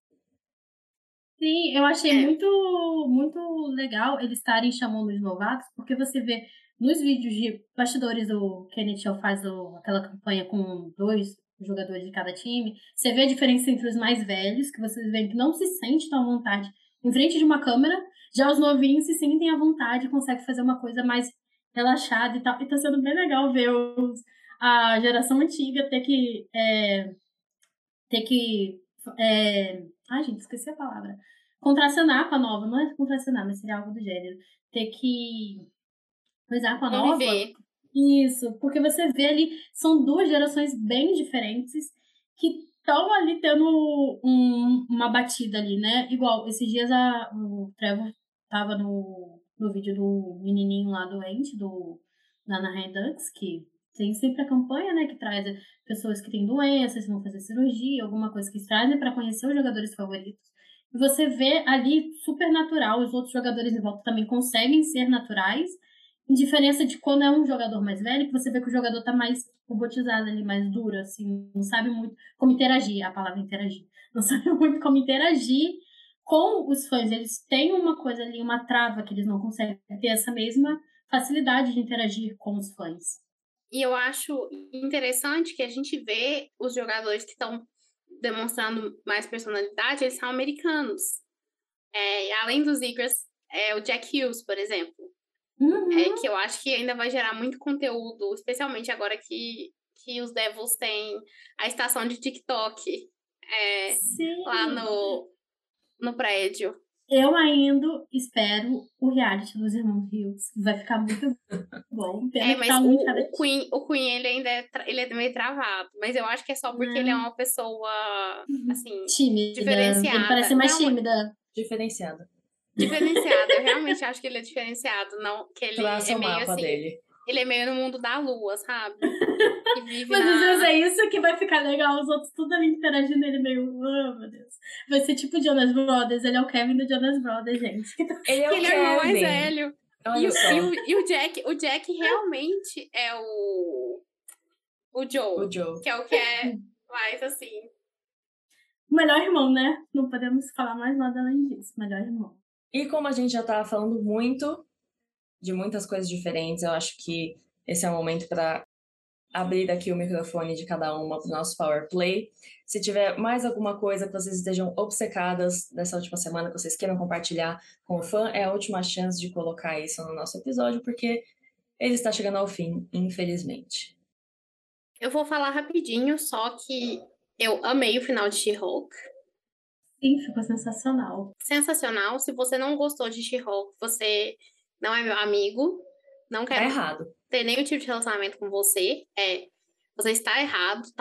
Sim, eu achei É. muito, muito legal eles estarem chamando os novatos, porque você vê nos vídeos de bastidores do que a N H L faz o- aquela campanha com dois jogadores de cada time, você vê a diferença entre os mais velhos, que vocês veem que não se sente tão à vontade em frente de uma câmera, já os novinhos se sentem à vontade, conseguem fazer uma coisa mais relaxada e tal. E tá sendo bem legal ver os, a geração antiga ter que é, ter que é... Ai, gente, esqueci a palavra. Contracenar com a nova. Não é contracenar, mas seria algo do gênero. Ter que coisar com a nova. Conviver. Isso, porque você vê ali, são duas gerações bem diferentes que estão ali tendo um, uma batida ali, né? Igual, esses dias a, o Trevor tava no, no vídeo do menininho lá doente, do da Anaheim Ducks, que tem sempre a campanha, né, que traz pessoas que têm doenças, que vão fazer cirurgia, alguma coisa que eles trazem para conhecer os jogadores favoritos. E você vê ali super natural, os outros jogadores em volta também conseguem ser naturais, em diferença de quando é um jogador mais velho, que você vê que o jogador tá mais robotizado ali, mais duro, assim, não sabe muito como interagir, a palavra interagir, não sabe muito como interagir com os fãs. Eles têm uma coisa ali, uma trava que eles não conseguem ter essa mesma facilidade de interagir com os fãs. E eu acho interessante que a gente vê os jogadores que estão demonstrando mais personalidade, eles são americanos. É, além dos Eagles, é, o Jack Hughes, por exemplo. Uhum. É, que eu acho que ainda vai gerar muito conteúdo, especialmente agora que, que os Devils têm a estação de TikTok é, Sim. lá no, no prédio. Eu ainda espero o reality dos irmãos Hughes. Vai ficar muito bom. Pena É, que mas tá o, muito o, Queen, o Queen, ele ainda é, tra- ele é meio travado. Mas eu acho que é só porque Não. ele é uma pessoa, assim, tímida. diferenciada. Ele parece ser mais Não, tímida. Diferenciada. diferenciada. Eu realmente acho que ele é diferenciado. Não, que ele Traça é o meio mapa assim... dele. Ele é meio no mundo da lua, sabe? E vive Mas às vezes na... é isso que vai ficar legal. Os outros tudo ali interagindo, ele meio... Oh, meu Deus. Vai ser tipo o Jonas Brothers. Ele é o Kevin do Jonas Brothers, gente. Ele é que o ele é o irmão mais Kevin. velho. E Olha o, só. e, o, e o Jack, o Jack realmente é o... O Joe. O Joe. Que é o que é mais, assim... O melhor irmão, né? Não podemos falar mais nada além disso. Melhor irmão. E como a gente já tava falando muito de muitas coisas diferentes, eu acho que esse é o momento para abrir aqui o microfone de cada uma para o nosso Power Play. Se tiver mais alguma coisa que vocês estejam obcecadas dessa última semana, que vocês queiram compartilhar com o fã, é a última chance de colocar isso no nosso episódio, porque ele está chegando ao fim, infelizmente. Eu vou falar rapidinho, só que eu amei o final de She-Hulk. Sim, ficou sensacional. Sensacional. Se você não gostou de She-Hulk, você não é meu amigo. Não Tá quero errado. ter nenhum tipo de relacionamento com você. É, você está errado, tal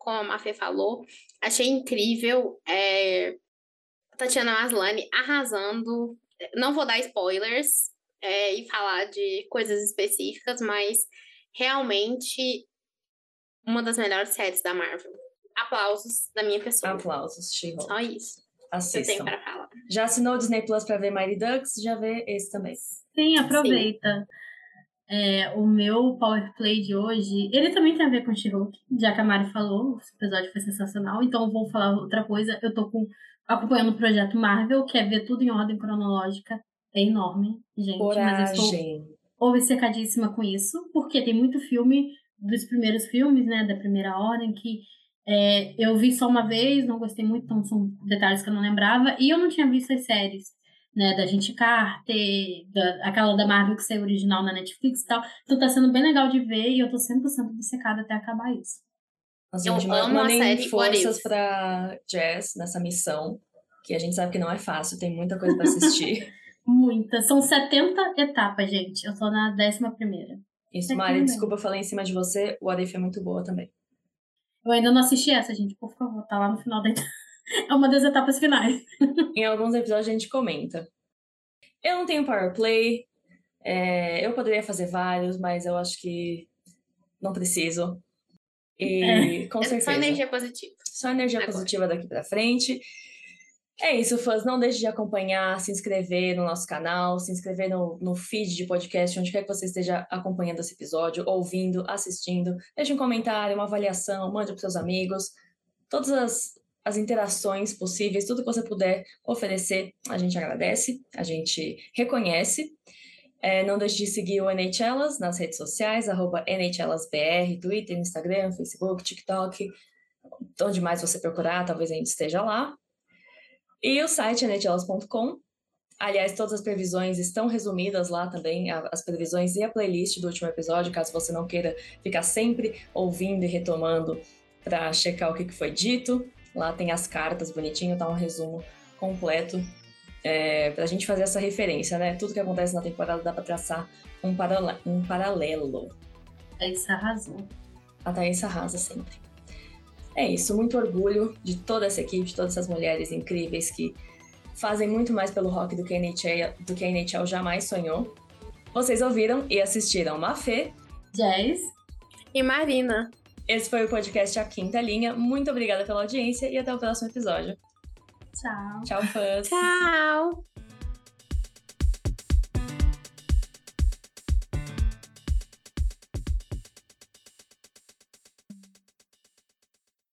como a Mafê falou. Achei incrível. É... Tatiana Maslany arrasando. Não vou dar spoilers é, e falar de coisas específicas, mas realmente uma das melhores séries da Marvel. Aplausos da minha pessoa. Aplausos, She-Hulk. Só isso Assistam. que eu tenho para falar. Já assinou o Disney Plus pra ver Mighty Ducks? Já vê esse também. Sim, aproveita. Sim. É, o meu Power Play de hoje, ele também tem a ver com She-Hulk, já que a Mari falou, esse episódio foi sensacional, então vou falar outra coisa. Eu tô com, acompanhando o projeto Marvel, que é ver tudo em ordem cronológica. É enorme, gente. Coragem. Mas eu estou obcecadíssima com isso, porque tem muito filme dos primeiros filmes, né, da primeira ordem, que é, eu vi só uma vez, não gostei muito, então são detalhes que eu não lembrava, e eu não tinha visto as séries, né, da Agente Carter, da, aquela da Marvel que saiu original na Netflix e tal, então tá sendo bem legal de ver, e eu tô cem por cento obcecada até acabar isso. Nossa, eu gente, amo mandem a série forças pra Jess nessa missão, que a gente sabe que não é fácil, tem muita coisa pra assistir. Muita, são setenta etapas, gente, eu tô na décima primeira. Isso, é Mari, desculpa, eu falei em cima de você, o What If é muito boa também. Eu ainda não assisti essa, gente, por favor, tá lá no final da etapa. É uma das etapas finais. Em alguns episódios a gente comenta. Eu não tenho Power Play, é, eu poderia fazer vários, mas eu acho que não preciso. E É. com É certeza. só energia positiva. Só energia Agora. positiva daqui pra frente. É isso, fãs. Não deixe de acompanhar, se inscrever no nosso canal, se inscrever no, no feed de podcast, onde quer que você esteja acompanhando esse episódio, ouvindo, assistindo. Deixe um comentário, uma avaliação, mande para seus amigos. Todas as, as interações possíveis, tudo que você puder oferecer, a gente agradece, a gente reconhece. É, não deixe de seguir o N H Elas nas redes sociais, arroba N H Elas B R, Twitter, Instagram, Facebook, TikTok. Onde mais você procurar, talvez a gente esteja lá. E o site N H Elas ponto com. Aliás, todas as previsões estão resumidas lá também, as previsões e a playlist do último episódio, caso você não queira ficar sempre ouvindo e retomando para checar o que foi dito. Lá tem as cartas bonitinho, tá um resumo completo é, pra gente fazer essa referência, né? Tudo que acontece na temporada dá pra traçar um, paralelo. Um paralelo. A Thaís arrasou. A Thaís arrasa sempre. É isso, muito orgulho de toda essa equipe, de todas essas mulheres incríveis que fazem muito mais pelo rock do que a N H L, do que a N H L jamais sonhou. Vocês ouviram e assistiram Mafê, Jess e Marina. Esse foi o podcast A Quinta Linha. Muito obrigada pela audiência e até o próximo episódio. Tchau. Tchau, fãs. Tchau.